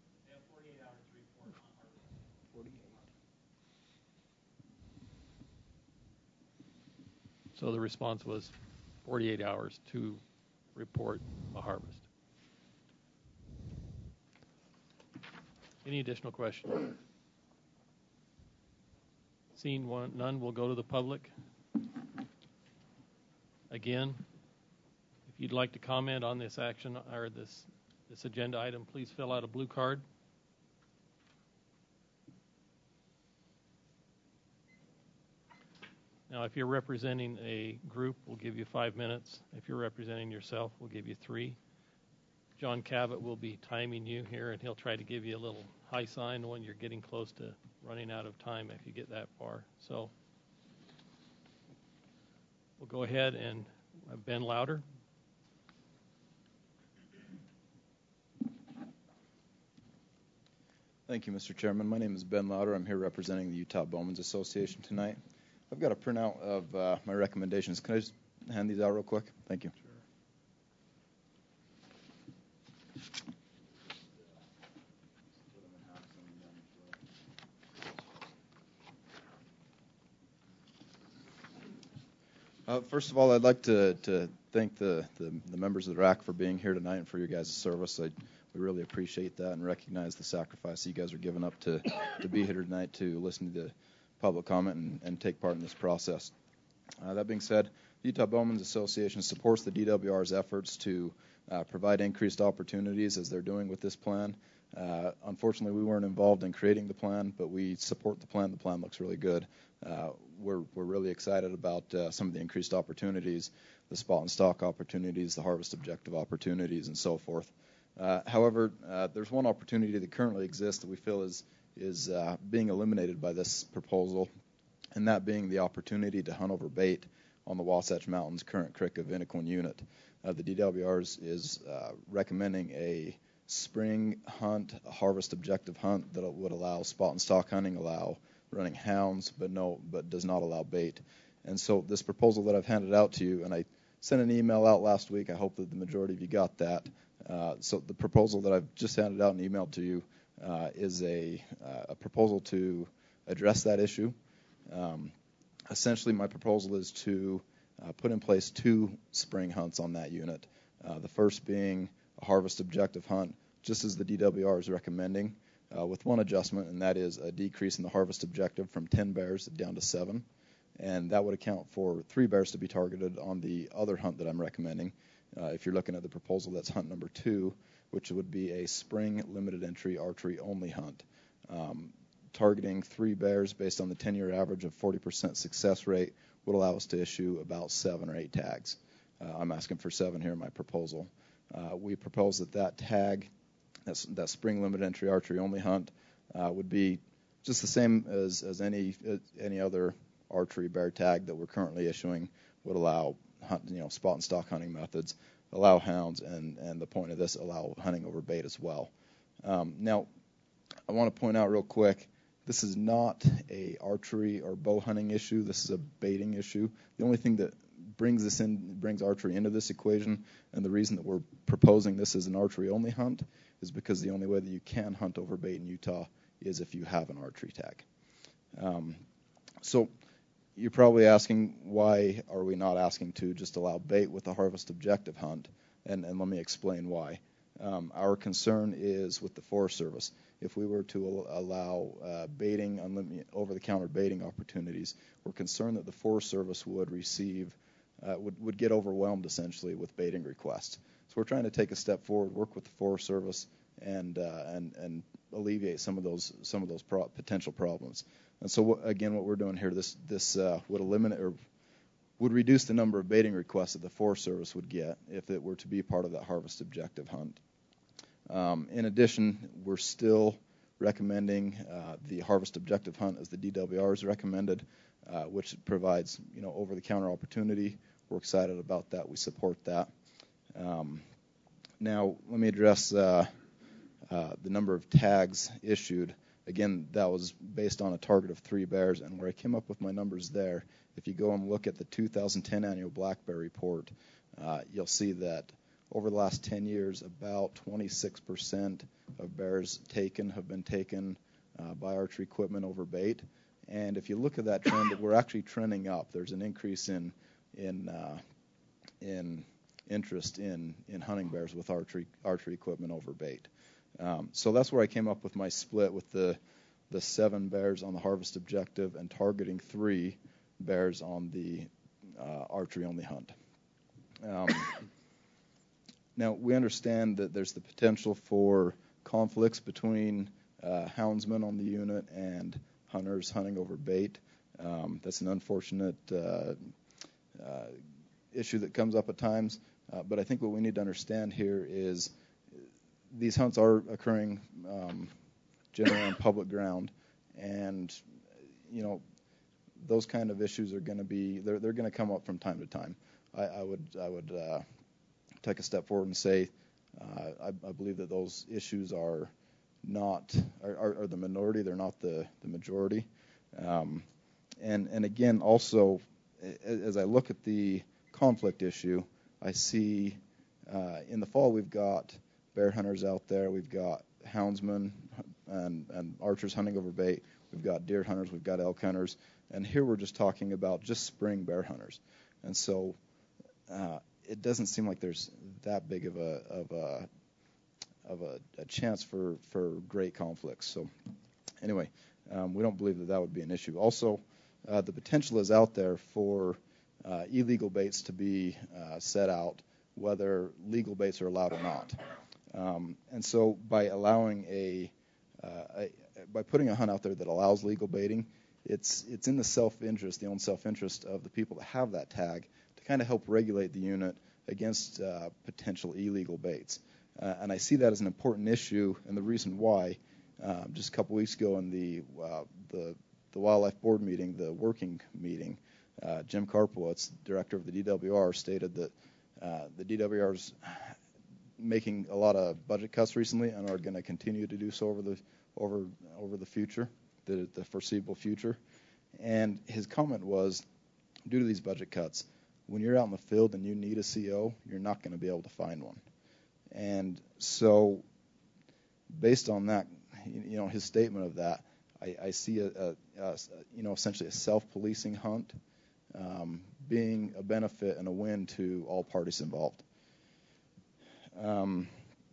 So the response was 48 hours to report a harvest. Any additional questions? Seeing none, we'll go to the public. Again, if you'd like to comment on this action or this agenda item, please fill out a blue card. Now, if you're representing a group, we'll give you 5 minutes. If you're representing yourself, we'll give you 3. John Cabot will be timing you here, and he'll try to give you a little high sign when you're getting close to running out of time if you get that far. So we'll go ahead and Ben Louder. Thank you, Mr. Chairman. My name is Ben Lauder. I'm here representing the Utah Bowmen's Association tonight. I've got a printout of my recommendations. Can I just hand these out real quick? Thank you. First of all, I'd like to thank the members of the RAC for being here tonight and for your guys' service. We really appreciate that and recognize the sacrifice you guys are giving up to be here tonight to listen to the public comment and take part in this process. That being said, the Utah Bowmen's Association supports the DWR's efforts to provide increased opportunities as they're doing with this plan. Unfortunately, we weren't involved in creating the plan, but we support the plan. The plan looks really good. We're really excited about some of the increased opportunities, the spot and stock opportunities, the harvest objective opportunities, and so forth. However, there's one opportunity that currently exists that we feel is being eliminated by this proposal, and that being the opportunity to hunt over bait on the Wasatch Mountains current creek of Inniquin unit. The DWR is recommending a spring hunt, a harvest objective hunt that would allow spot and stock hunting, allow running hounds, but does not allow bait. And so this proposal that I've handed out to you, and I sent an email out last week. I hope that the majority of you got that. So the proposal that I've just handed out and emailed to you is a proposal to address that issue. Essentially, my proposal is to put in place 2 spring hunts on that unit. The first being a harvest objective hunt, just as the DWR is recommending, with one adjustment, and that is a decrease in the harvest objective from 10 bears down to 7. And that would account for 3 bears to be targeted on the other hunt that I'm recommending. If you're looking at the proposal, that's hunt number 2, which would be a spring limited entry archery only hunt. Targeting 3 bears based on the 10-year average of 40% success rate would allow us to issue about 7 or 8 tags. I'm asking for 7 here in my proposal. We propose that tag, that spring limited entry archery only hunt, would be just the same as any other archery bear tag that we're currently issuing. Would allow spot and stock hunting methods, allow hounds, and the point of this, allow hunting over bait as well. Now, I want to point out real quick, this is not a archery or bow hunting issue. This is a baiting issue. The only thing that brings archery into this equation, and the reason that we're proposing this as an archery only hunt, is because the only way that you can hunt over bait in Utah is if you have an archery tag. So you're probably asking, why are we not asking to just allow bait with the harvest objective hunt? And let me explain why. Our concern is with the Forest Service. If we were to allow baiting, over-the-counter baiting opportunities, we're concerned that the Forest Service would would get overwhelmed essentially with baiting requests. So we're trying to take a step forward, work with the Forest Service, and alleviate some of those potential problems. And so what we're doing here, this would eliminate or would reduce the number of baiting requests that the Forest Service would get if it were to be part of that harvest objective hunt. In addition, we're still recommending the harvest objective hunt as the DWR has recommended, which provides over-the-counter opportunity. We're excited about that. We support that. Now, let me address the number of tags issued. Again, that was based on a target of 3 bears, and where I came up with my numbers there, if you go and look at the 2010 annual black bear report, you'll see that over the last 10 years, about 26% of bears have been taken by archery equipment over bait. And if you look at that trend, we're actually trending up. There's an increase in interest in hunting bears with archery equipment over bait. So that's where I came up with my split with the 7 bears on the harvest objective and targeting 3 bears on the archery only hunt. Now, we understand that there's the potential for conflicts between houndsmen on the unit and hunters hunting over bait. That's an unfortunate issue that comes up at times. But I think what we need to understand here is these hunts are occurring generally on public ground, and those kind of issues are going to be they're going to come up from time to time. I would take a step forward and say I believe that those issues are are the minority. They're not the majority. And again, also, as I look at the conflict issue, I see in the fall we've got bear hunters out there. We've got houndsmen and archers hunting over bait. We've got deer hunters. We've got elk hunters. And here we're just talking about just spring bear hunters. And so it doesn't seem like there's that big of a chance for great conflicts. So anyway, we don't believe that would be an issue. Also, the potential is out there for illegal baits to be set out, whether legal baits are allowed or not. And so by allowing by putting a hunt out there that allows legal baiting, it's in the own self-interest of the people that have that tag to kind of help regulate the unit against potential illegal baits. And I see that as an important issue, and the reason why, just a couple weeks ago in the Wildlife Board meeting, the working meeting, Jim Karpowitz, director of the DWR, stated that the DWR's making a lot of budget cuts recently and are going to continue to do so over the future, the foreseeable future. And his comment was, due to these budget cuts, when you're out in the field and you need a CO, you're not going to be able to find one. And so, based on that, his statement of that, I see essentially a self-policing hunt being a benefit and a win to all parties involved. Ben,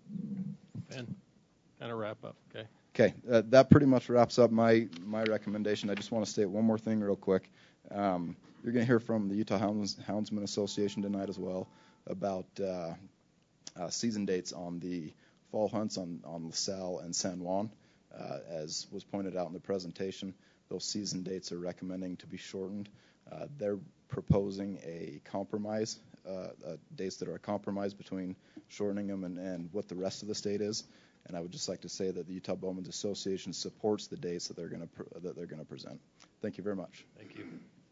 kind of wrap up, okay? Okay, that pretty much wraps up my recommendation. I just want to state one more thing real quick. You're going to hear from the Utah Houndsman Association tonight as well about season dates on the fall hunts on LaSalle and San Juan. As was pointed out in the presentation, those season dates are recommending to be shortened. They're proposing a compromise, dates that are a compromise between shortening them and what the rest of the state is. And I would just like to say that the Utah Bowmen's Association supports the dates that they're going to present. Thank you very much. Thank you.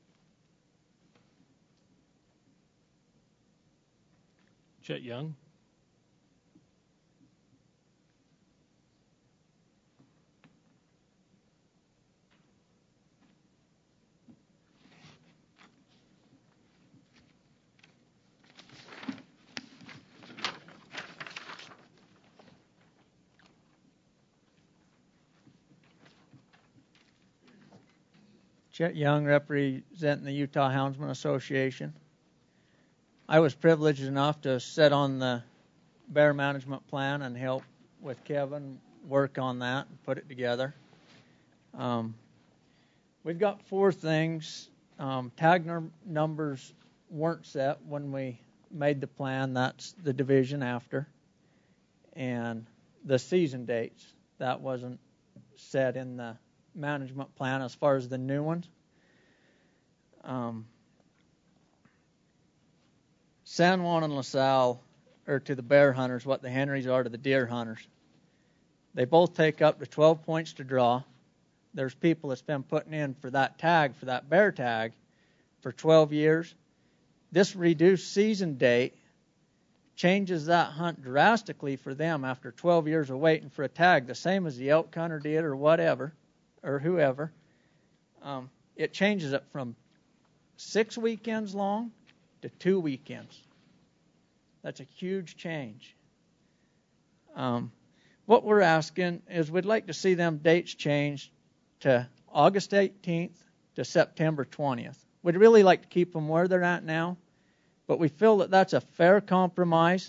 Chet Young. Chet Young, representing the Utah Houndsman Association. I was privileged enough to sit on the bear management plan and help with Kevin work on that and put it together. We've got 4 things. Tag numbers weren't set when we made the plan. That's the division after. And the season dates, that wasn't set in the management plan as far as the new ones. San Juan and LaSalle are to the bear hunters what the Henrys are to the deer hunters. They both take up to 12 points to draw. There's people that's been putting in for that tag, for that bear tag, for 12 years. This reduced season date changes that hunt drastically for them after 12 years of waiting for a tag, the same as the elk hunter did or whatever, or whoever. It changes it from 6 weekends long to 2 weekends. That's a huge change. What we're asking is we'd like to see them dates changed to August 18th to September 20th. We'd really like to keep them where they're at now, but we feel that that's a fair compromise.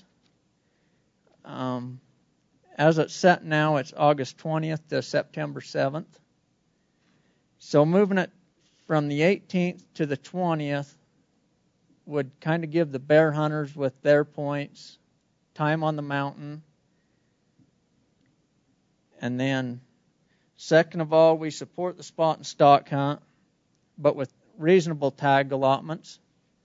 As it's set now, it's August 20th to September 7th. So moving it from the 18th to the 20th would kind of give the bear hunters with their points time on the mountain. And then, second of all, we support the spot and stock hunt, but with reasonable tag allotments.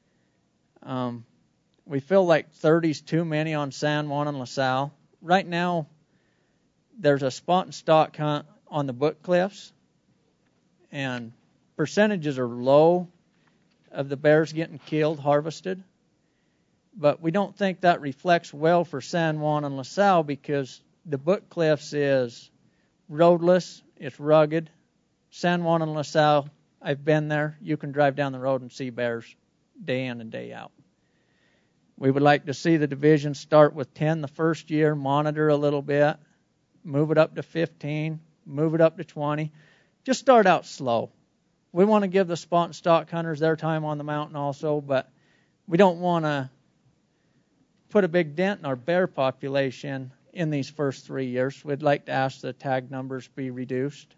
We feel like 30 is too many on San Juan and LaSalle. Right now, there's a spot and stock hunt on the Book Cliffs, and percentages are low of the bears getting killed, harvested. But we don't think that reflects well for San Juan and LaSalle because the Book Cliffs is roadless. It's rugged. San Juan and LaSalle, I've been there. You can drive down the road and see bears day in and day out. We would like to see the division start with 10 the first year, monitor a little bit, move it up to 15, move it up to 20. Just start out slow. We want to give the spot and stock hunters their time on the mountain also, but we don't want to put a big dent in our bear population in these first 3 years. We'd like to ask the tag numbers be reduced.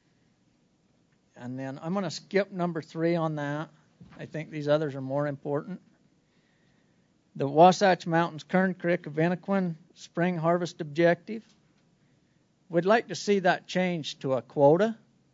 And then I'm going to skip number 3 on that. I think these others are more important. The Wasatch Mountains, Kern Creek, Evanequin spring harvest objective. We'd like to see that changed to a quota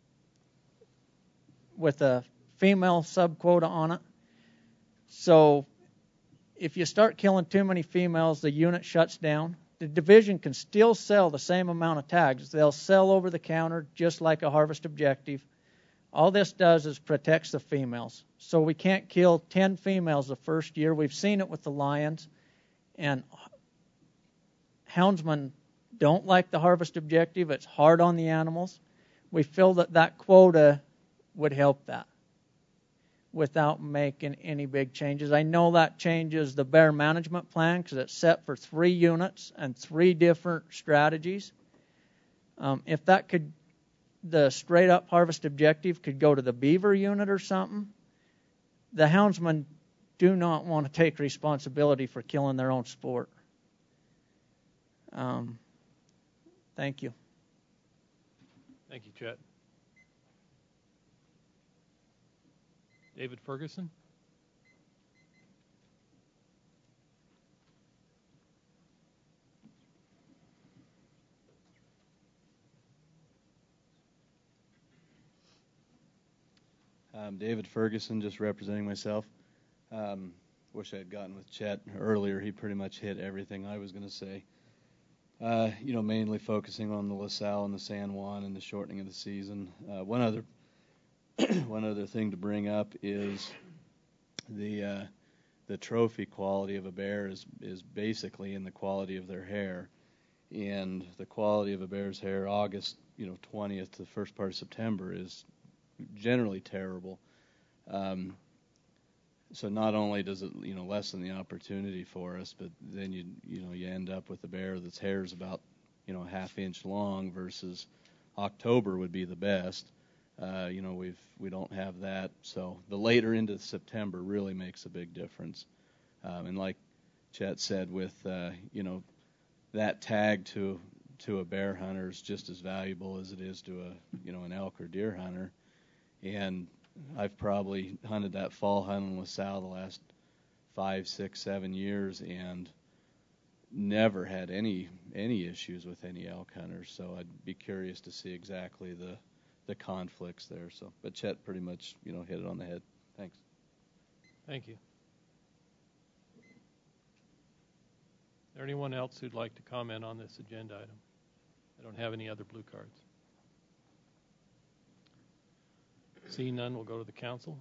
with a female sub-quota on it. So if you start killing too many females, the unit shuts down. The division can still sell the same amount of tags. They'll sell over the counter just like a harvest objective. All this does is protects the females. So we can't kill 10 females the first year. We've seen it with the lions. And houndsmen don't like the harvest objective. It's hard on the animals. We feel that that quota would help that without making any big changes. I know that changes the bear management plan because it's set for 3 units and 3 different strategies. If that could, the straight up harvest objective could go to the beaver unit or something, the houndsmen do not want to take responsibility for killing their own sport. Thank you. Thank you, Chet. David Ferguson. David Ferguson, just representing myself. Wish I had gotten with Chet earlier. He pretty much hit everything I was going to say. Mainly focusing on the LaSalle and the San Juan and the shortening of the season. One other thing to bring up is the trophy quality of a bear is basically in the quality of their hair, and the quality of a bear's hair August 20th to the first part of September is generally terrible. So not only does it lessen the opportunity for us, but then you end up with a bear that's hair is about a half inch long versus October would be the best. We don't have that, so the later into September really makes a big difference. And like Chet said, with that tag to a bear hunter is just as valuable as it is to an elk or deer hunter. And I've probably hunted that fall hunt in LaSalle the last 5, 6, 7 years and never had any issues with any elk hunters. So I'd be curious to see exactly the conflicts there. So, but Chet pretty much hit it on the head. Thanks. Thank you. Is there anyone else who'd like to comment on this agenda item? I don't have any other blue cards. Seeing none, we'll go to the council.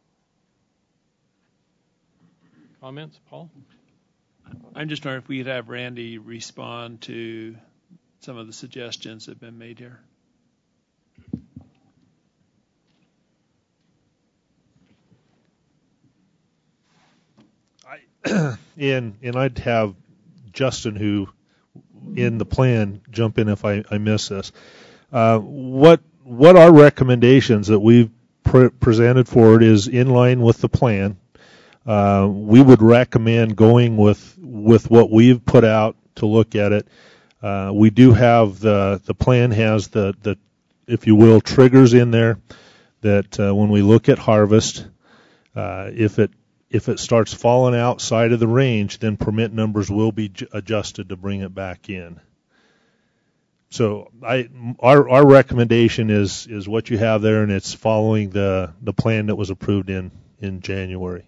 Comments, Paul? I'm just wondering if we could have Randy respond to some of the suggestions that have been made here. And I'd have Justin, who in the plan, jump in if I miss this. What our recommendations that we've presented forward is in line with the plan. We would recommend going with what we've put out to look at it. We do have the plan has the if you will triggers in there that when we look at harvest, if it starts falling outside of the range, then permit numbers will be adjusted to bring it back in. So our recommendation is what you have there, and it's following the plan that was approved in January.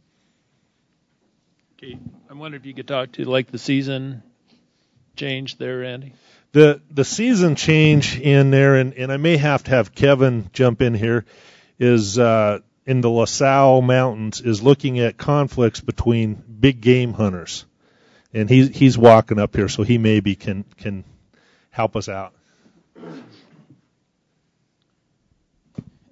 Okay, I wonder if you could talk to the season change there, Randy. The season change in there, and I may have to have Kevin jump in here, is in the LaSalle Mountains is looking at conflicts between big game hunters, and he's walking up here, so he maybe can help us out.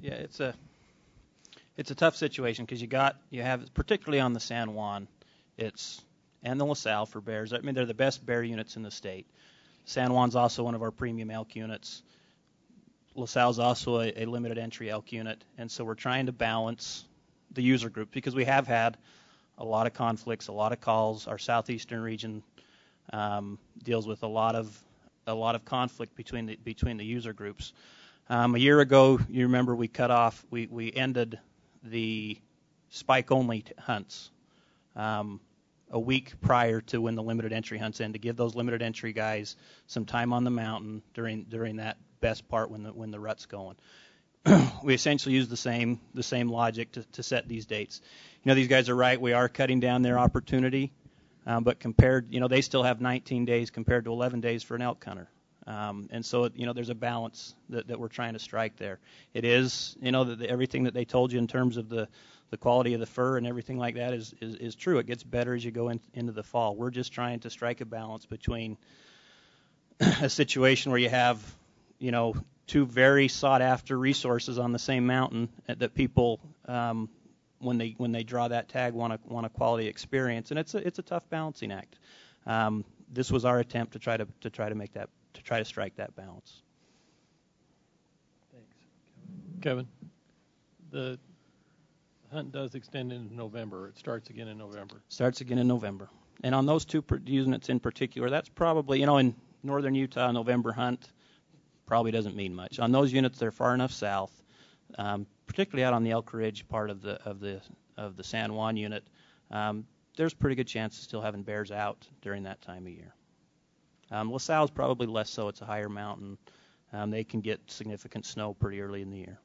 Yeah, it's a tough situation because you have particularly on the San Juan, and the LaSalle for bears. I mean, they're the best bear units in the state. San Juan's also one of our premium elk units. LaSalle's also a limited entry elk unit, and so we're trying to balance the user group because we have had a lot of conflicts, a lot of calls. Our southeastern region deals with a lot of conflict between the user groups. A year ago, you remember we ended the spike only hunts a week prior to when the limited entry hunts end to give those limited entry guys some time on the mountain during that best part when the rut's going. We essentially use the same logic to set these dates. These guys are right. We are cutting down their opportunity, but compared, they still have 19 days compared to 11 days for an elk hunter. And so, there's a balance that we're trying to strike there. It is, everything that they told you in terms of the quality of the fur and everything like that is true. It gets better as you go into the fall. We're just trying to strike a balance between a situation where you have, two very sought-after resources on the same mountain that people, when they draw that tag, want a quality experience, and it's a tough balancing act. This was our attempt to try to strike that balance. Thanks, Kevin. The hunt does extend into November. It starts again in November. Starts again in November, and on those two units in particular, that's probably in northern Utah, a November hunt probably doesn't mean much. On those units, they're far enough south, particularly out on the Elk Ridge part of the San Juan unit. There's a pretty good chance of still having bears out during that time of year. LaSalle's probably less so. It's a higher mountain. They can get significant snow pretty early in the year.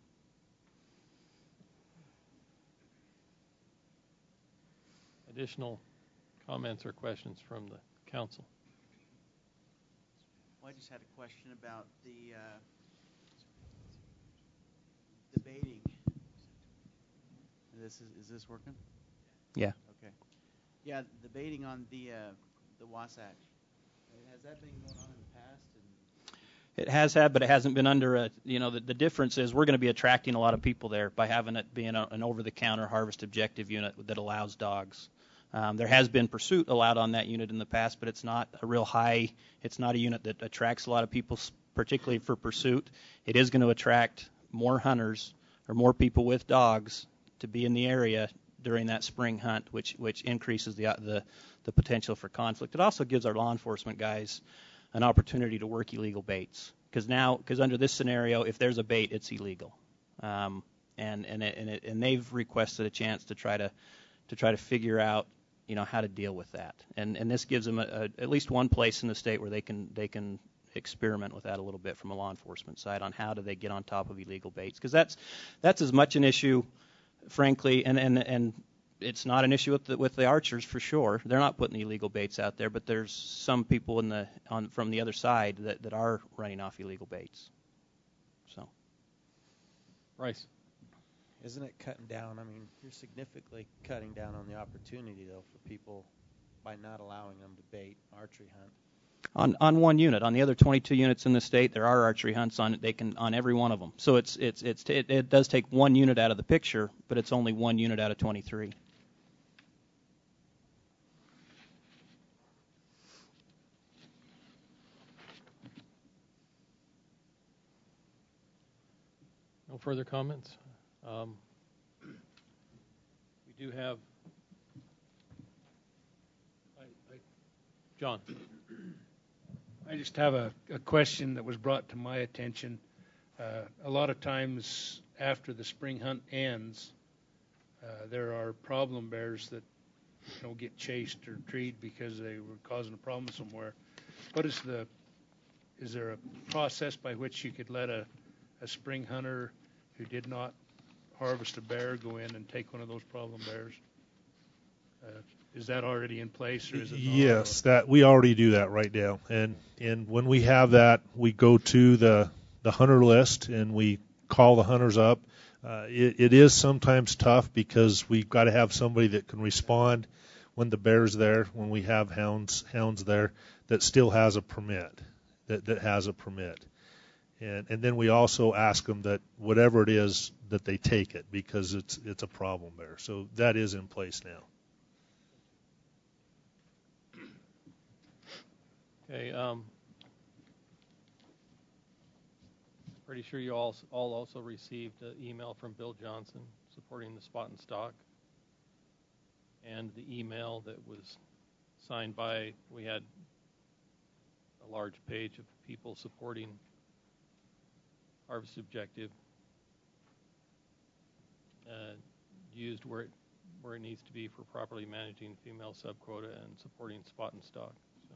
Additional comments or questions from the council? Well, I just had a question about the baiting. Is this working? Yeah. Okay. Yeah, the baiting on the Wasatch. Has that been going on in the past? It has had, but it hasn't been under the difference is we're going to be attracting a lot of people there by having it being an over-the-counter harvest objective unit that allows dogs. There has been pursuit allowed on that unit in the past, but it's not a real high. It's not a unit that attracts a lot of people, particularly for pursuit. It is going to attract more hunters or more people with dogs to be in the area during that spring hunt, which increases the potential for conflict. It also gives our law enforcement guys an opportunity to work illegal baits because under this scenario, if there's a bait, it's illegal, and they've requested a chance to try to figure out how to deal with that, and this gives them at least one place in the state where they can experiment with that a little bit from a law enforcement side on how do they get on top of illegal baits, because that's as much an issue, frankly, and it's not an issue with the archers for sure. They're not putting the illegal baits out there, but there's some people from the other side that are running off illegal baits. So, Bryce. Isn't it cutting down? I mean, you're significantly cutting down on the opportunity, though, for people by not allowing them to bait archery hunt. On one unit, on the other 22 units in the state, there are archery hunts on every one of them. So it does take one unit out of the picture, but it's only one unit out of 23. No further comments. We do have John. I just have a question that was brought to my attention. A lot of times after the spring hunt ends, there are problem bears that get chased or treed because they were causing a problem somewhere. Is there a process by which you could let a spring hunter who did not harvest a bear go in and take one of those problem bears? Is that already in place, or is it not? Yes, that we already do that right now. And when we have that, we go to the hunter list and we call the hunters up. It is sometimes tough because we've got to have somebody that can respond when the bear's there, when we have hounds there that still has a permit, that has a permit. And then we also ask them that whatever it is, that they take it, because it's a problem bear. So that is in place now. Okay. Pretty sure you all also received an email from Bill Johnson supporting the spot and stock, and the email that was signed by, we had a large page of people supporting harvest objective, used where it needs to be for properly managing female subquota and supporting spot and stock. So,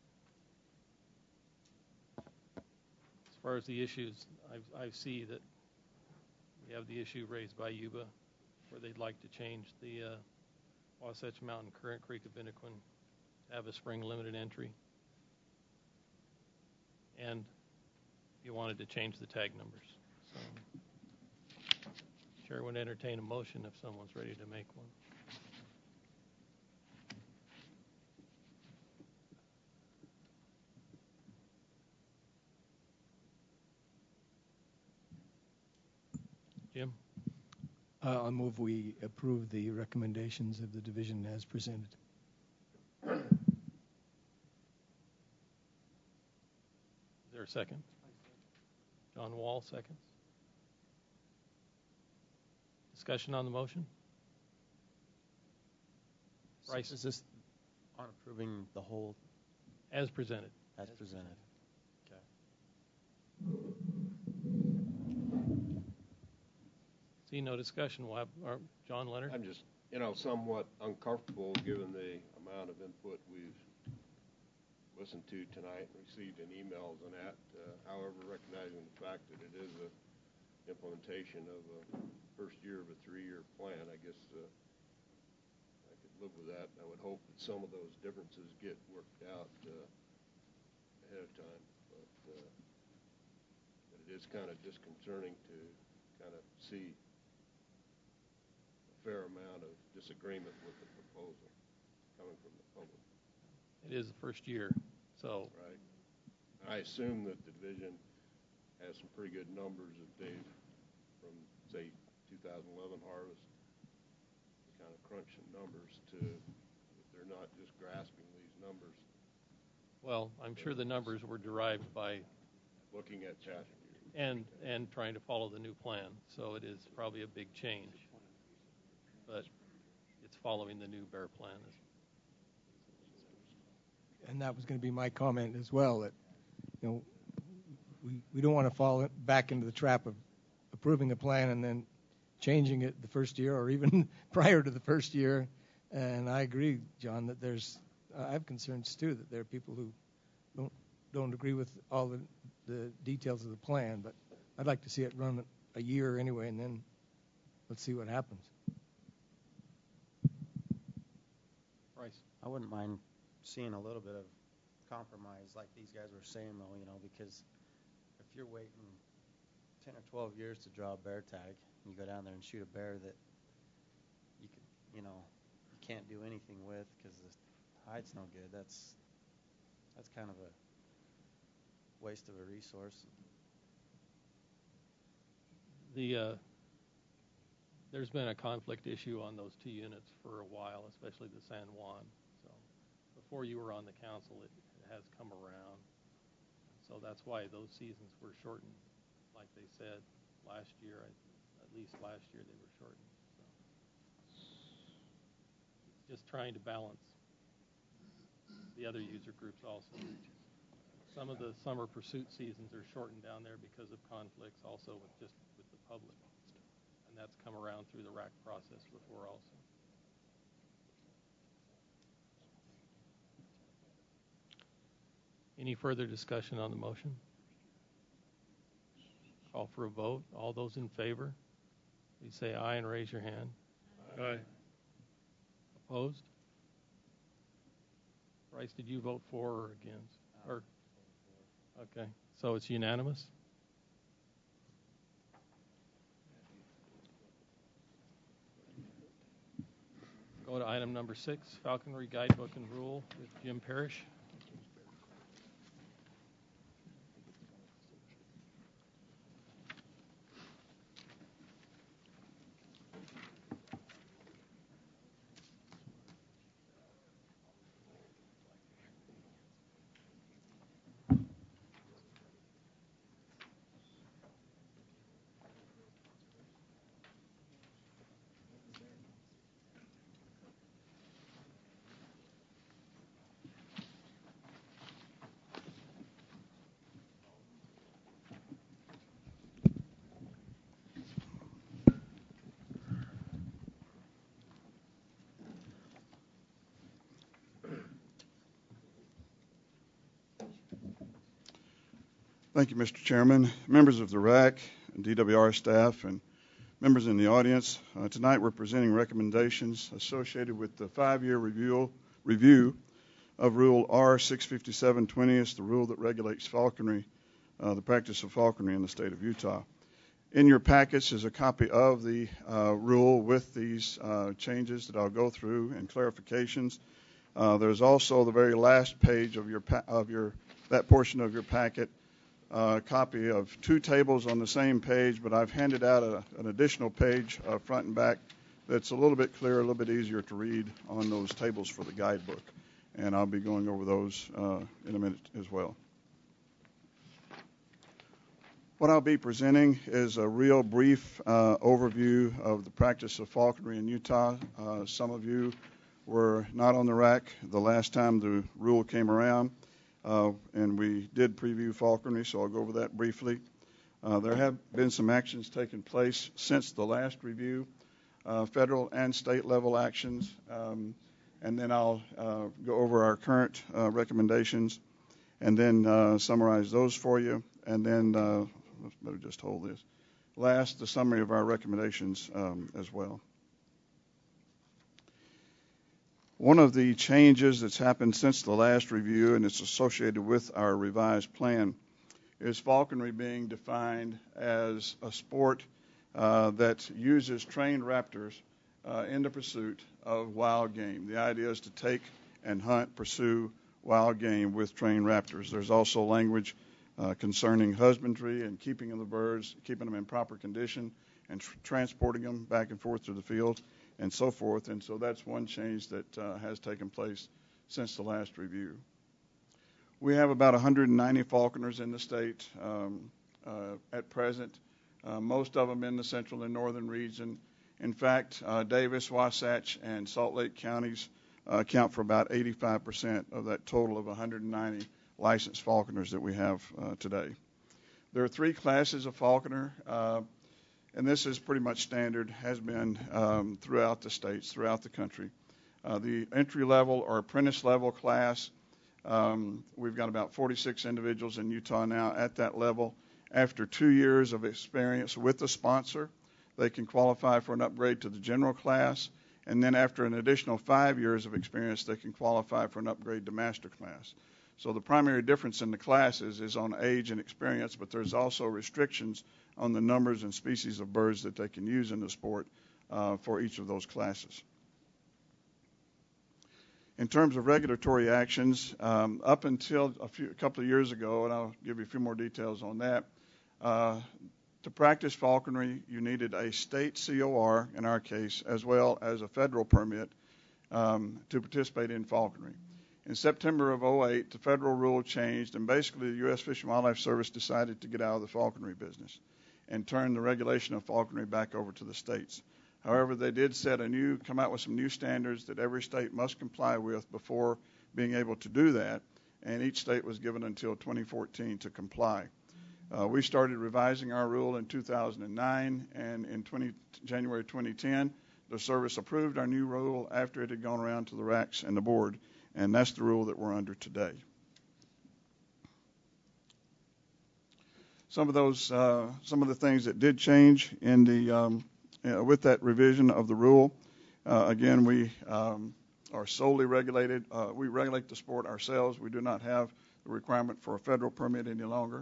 as far as the issues, I see that we have the issue raised by Yuba, where they'd like to change the Wasatch Mountain Current Creek of Binnaquin to have a spring limited entry, and you wanted to change the tag numbers. So, Chair would entertain a motion if someone's ready to make one. Jim? I'll move we approve the recommendations of the division as presented. Is there a second? John Wall seconds. Discussion on the motion? Bryce? Is this on approving the whole? As presented. As presented. Okay. See no discussion. We'll have John Leonard. I'm just, somewhat uncomfortable given the amount of input we've listened to tonight and received in emails and that. However, recognizing the fact that it is a implementation of a first year of a 3-year plan, I guess I could live with that. I would hope that some of those differences get worked out ahead of time. But it is kind of disconcerting to kind of see a fair amount of disagreement with the proposal coming from the public. It is the first year, so. Right. I assume that the division has some pretty good numbers that they've, from, say, 2011 harvest, kind of crunch some numbers to, that they're not just grasping these numbers. Well, I'm sure the numbers were derived by looking at past years and trying to follow the new plan. So it is probably a big change, but it's following the new bear plan. And that was going to be my comment as well, that we don't want to fall back into the trap of approving a plan and then changing it the first year or even prior to the first year. And I agree, John, that I have concerns too, that there are people who don't agree with all the details of the plan, but I'd like to see it run a year anyway, and then let's see what happens. Bryce? I wouldn't mind seeing a little bit of compromise like these guys were saying, though, because if you're waiting 10 or 12 years to draw a bear tag, and you go down there and shoot a bear that you can't do anything with because the hide's no good, that's kind of a waste of a resource. There's been a conflict issue on those two units for a while, especially the San Juan. So before you were on the council, it has come around. So that's why those seasons were shortened, like they said last year. At least last year they were shortened. So just trying to balance the other user groups also. Some of the summer pursuit seasons are shortened down there because of conflicts also with the public. And that's come around through the RAC process before also. Any further discussion on the motion? Call for a vote. All those in favor, please say aye and raise your hand. Aye. Opposed? Bryce, did you vote for or against? Okay, so it's unanimous. Go to item number 6, Falconry Guidebook and Rule with Jim Parrish. Thank you, Mr. Chairman, members of the RAC, and DWR staff, and members in the audience. Tonight we're presenting recommendations associated with the 5-year review of Rule R-65720. It's the rule that regulates falconry, the practice of falconry in the state of Utah. In your packets is a copy of the rule with these changes that I'll go through and clarifications. There's also the very last page of that portion of your packet, a copy of 2 tables on the same page, but I've handed out an additional page front and back that's a little bit clearer, a little bit easier to read on those tables for the guidebook. And I'll be going over those in a minute as well. What I'll be presenting is a real brief overview of the practice of falconry in Utah. Some of you were not on the RAC the last time the rule came around, and we did preview falconry, so I'll go over that briefly. There have been some actions taking place since the last review, federal and state level actions, and then I'll go over our current recommendations and then summarize those for you, and then let's better just hold this. Last, the summary of our recommendations as well. One of the changes that's happened since the last review, and it's associated with our revised plan, is falconry being defined as a sport that uses trained raptors in the pursuit of wild game. The idea is to take and hunt, pursue wild game with trained raptors. There's also language concerning husbandry and keeping of the birds, keeping them in proper condition, and transporting them back and forth through the field, and so forth. And so that's one change that has taken place since the last review. We have about 190 falconers in the state at present, most of them in the central and northern region. In fact, Davis, Wasatch, and Salt Lake counties account for about 85% of that total of 190 licensed falconers that we have today. There are 3 classes of falconer, and this is pretty much standard, has been throughout the states, throughout the country. The entry level or apprentice level class, we've got about 46 individuals in Utah now at that level. After 2 years of experience with the sponsor, they can qualify for an upgrade to the general class, and then after an additional 5 years of experience, they can qualify for an upgrade to master class. So the primary difference in the classes is on age and experience, but there's also restrictions on the numbers and species of birds that they can use in the sport for each of those classes. In terms of regulatory actions, up until a couple of years ago, and I'll give you a few more details on that, to practice falconry, you needed a state COR, in our case, as well as a federal permit to participate in falconry. In September of 2008, the federal rule changed, and basically the U.S. Fish and Wildlife Service decided to get out of the falconry business and turn the regulation of falconry back over to the states. However, they did come out with some new standards that every state must comply with before being able to do that, and each state was given until 2014 to comply. We started revising our rule in 2009, and in January 2010, the service approved our new rule after it had gone around to the RACs and the board. And that's the rule that we're under today. Some of the things that did change in with that revision of the rule. Again, we are solely regulated. We regulate the sport ourselves. We do not have the requirement for a federal permit any longer.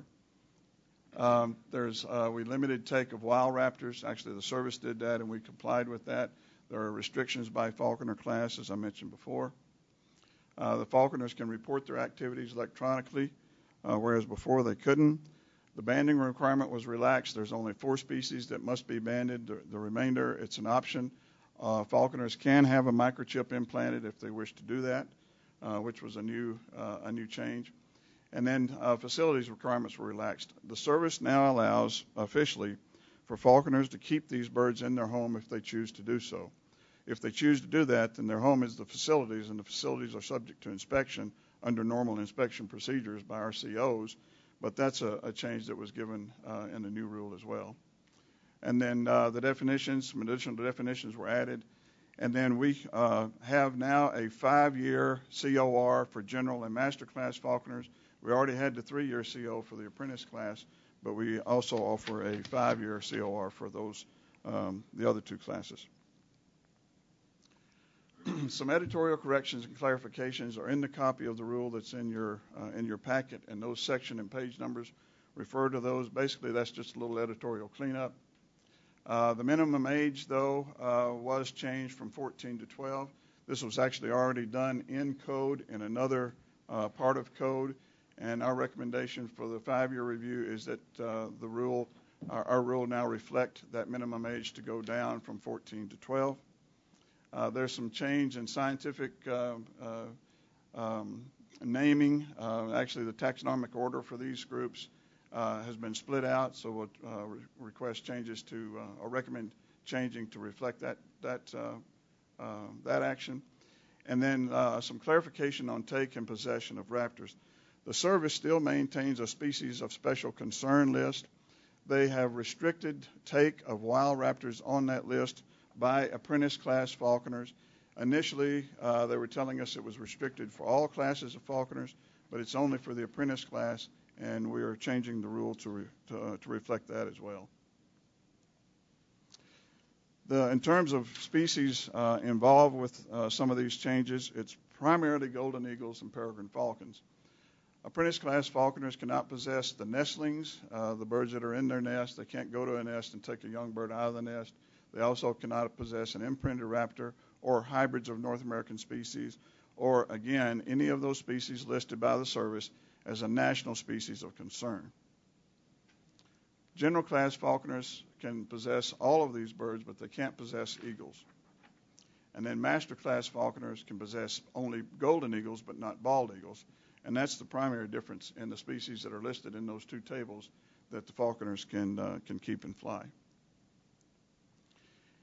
We limited take of wild raptors. Actually, the service did that, and we complied with that. There are restrictions by falconer class, as I mentioned before. The falconers can report their activities electronically, whereas before they couldn't. The banding requirement was relaxed. There's only 4 species that must be banded. The remainder, it's an option. Falconers can have a microchip implanted if they wish to do that, which was a new change. And then facilities requirements were relaxed. The service now allows officially for falconers to keep these birds in their home if they choose to do so. If they choose to do that, then their home is the facilities, and the facilities are subject to inspection under normal inspection procedures by our COs, but that's a change that was given in the new rule as well. And then the definitions, some additional definitions were added, and then we have now a 5-year COR for general and master class falconers. We already had the 3-year CO for the apprentice class, but we also offer a 5-year COR for those the other 2 classes. Some editorial corrections and clarifications are in the copy of the rule that's in your packet, and those section and page numbers refer to those. Basically, that's just a little editorial cleanup. The minimum age, though, was changed from 14 to 12. This was actually already done in code in another part of code, and our recommendation for the 5-year review is that our rule now reflect that minimum age to go down from 14 to 12. There's some change in scientific naming. Actually, the taxonomic order for these groups has been split out, so we'll request changes to, or recommend changing to reflect that action. And then some clarification on take and possession of raptors. The service still maintains a species of special concern list. They have restricted take of wild raptors on that list by apprentice class falconers. Initially, they were telling us it was restricted for all classes of falconers, but it's only for the apprentice class, and we are changing the rule to reflect that as well. In terms of species involved with some of these changes, it's primarily golden eagles and peregrine falcons. Apprentice class falconers cannot possess the nestlings, the birds that are in their nest. They can't go to a nest and take a young bird out of the nest. They also cannot possess an imprinted raptor or hybrids of North American species, or again, any of those species listed by the service as a national species of concern. General class falconers can possess all of these birds, but they can't possess eagles. And then master class falconers can possess only golden eagles, but not bald eagles. And that's the primary difference in the species that are listed in those 2 tables that the falconers can keep and fly.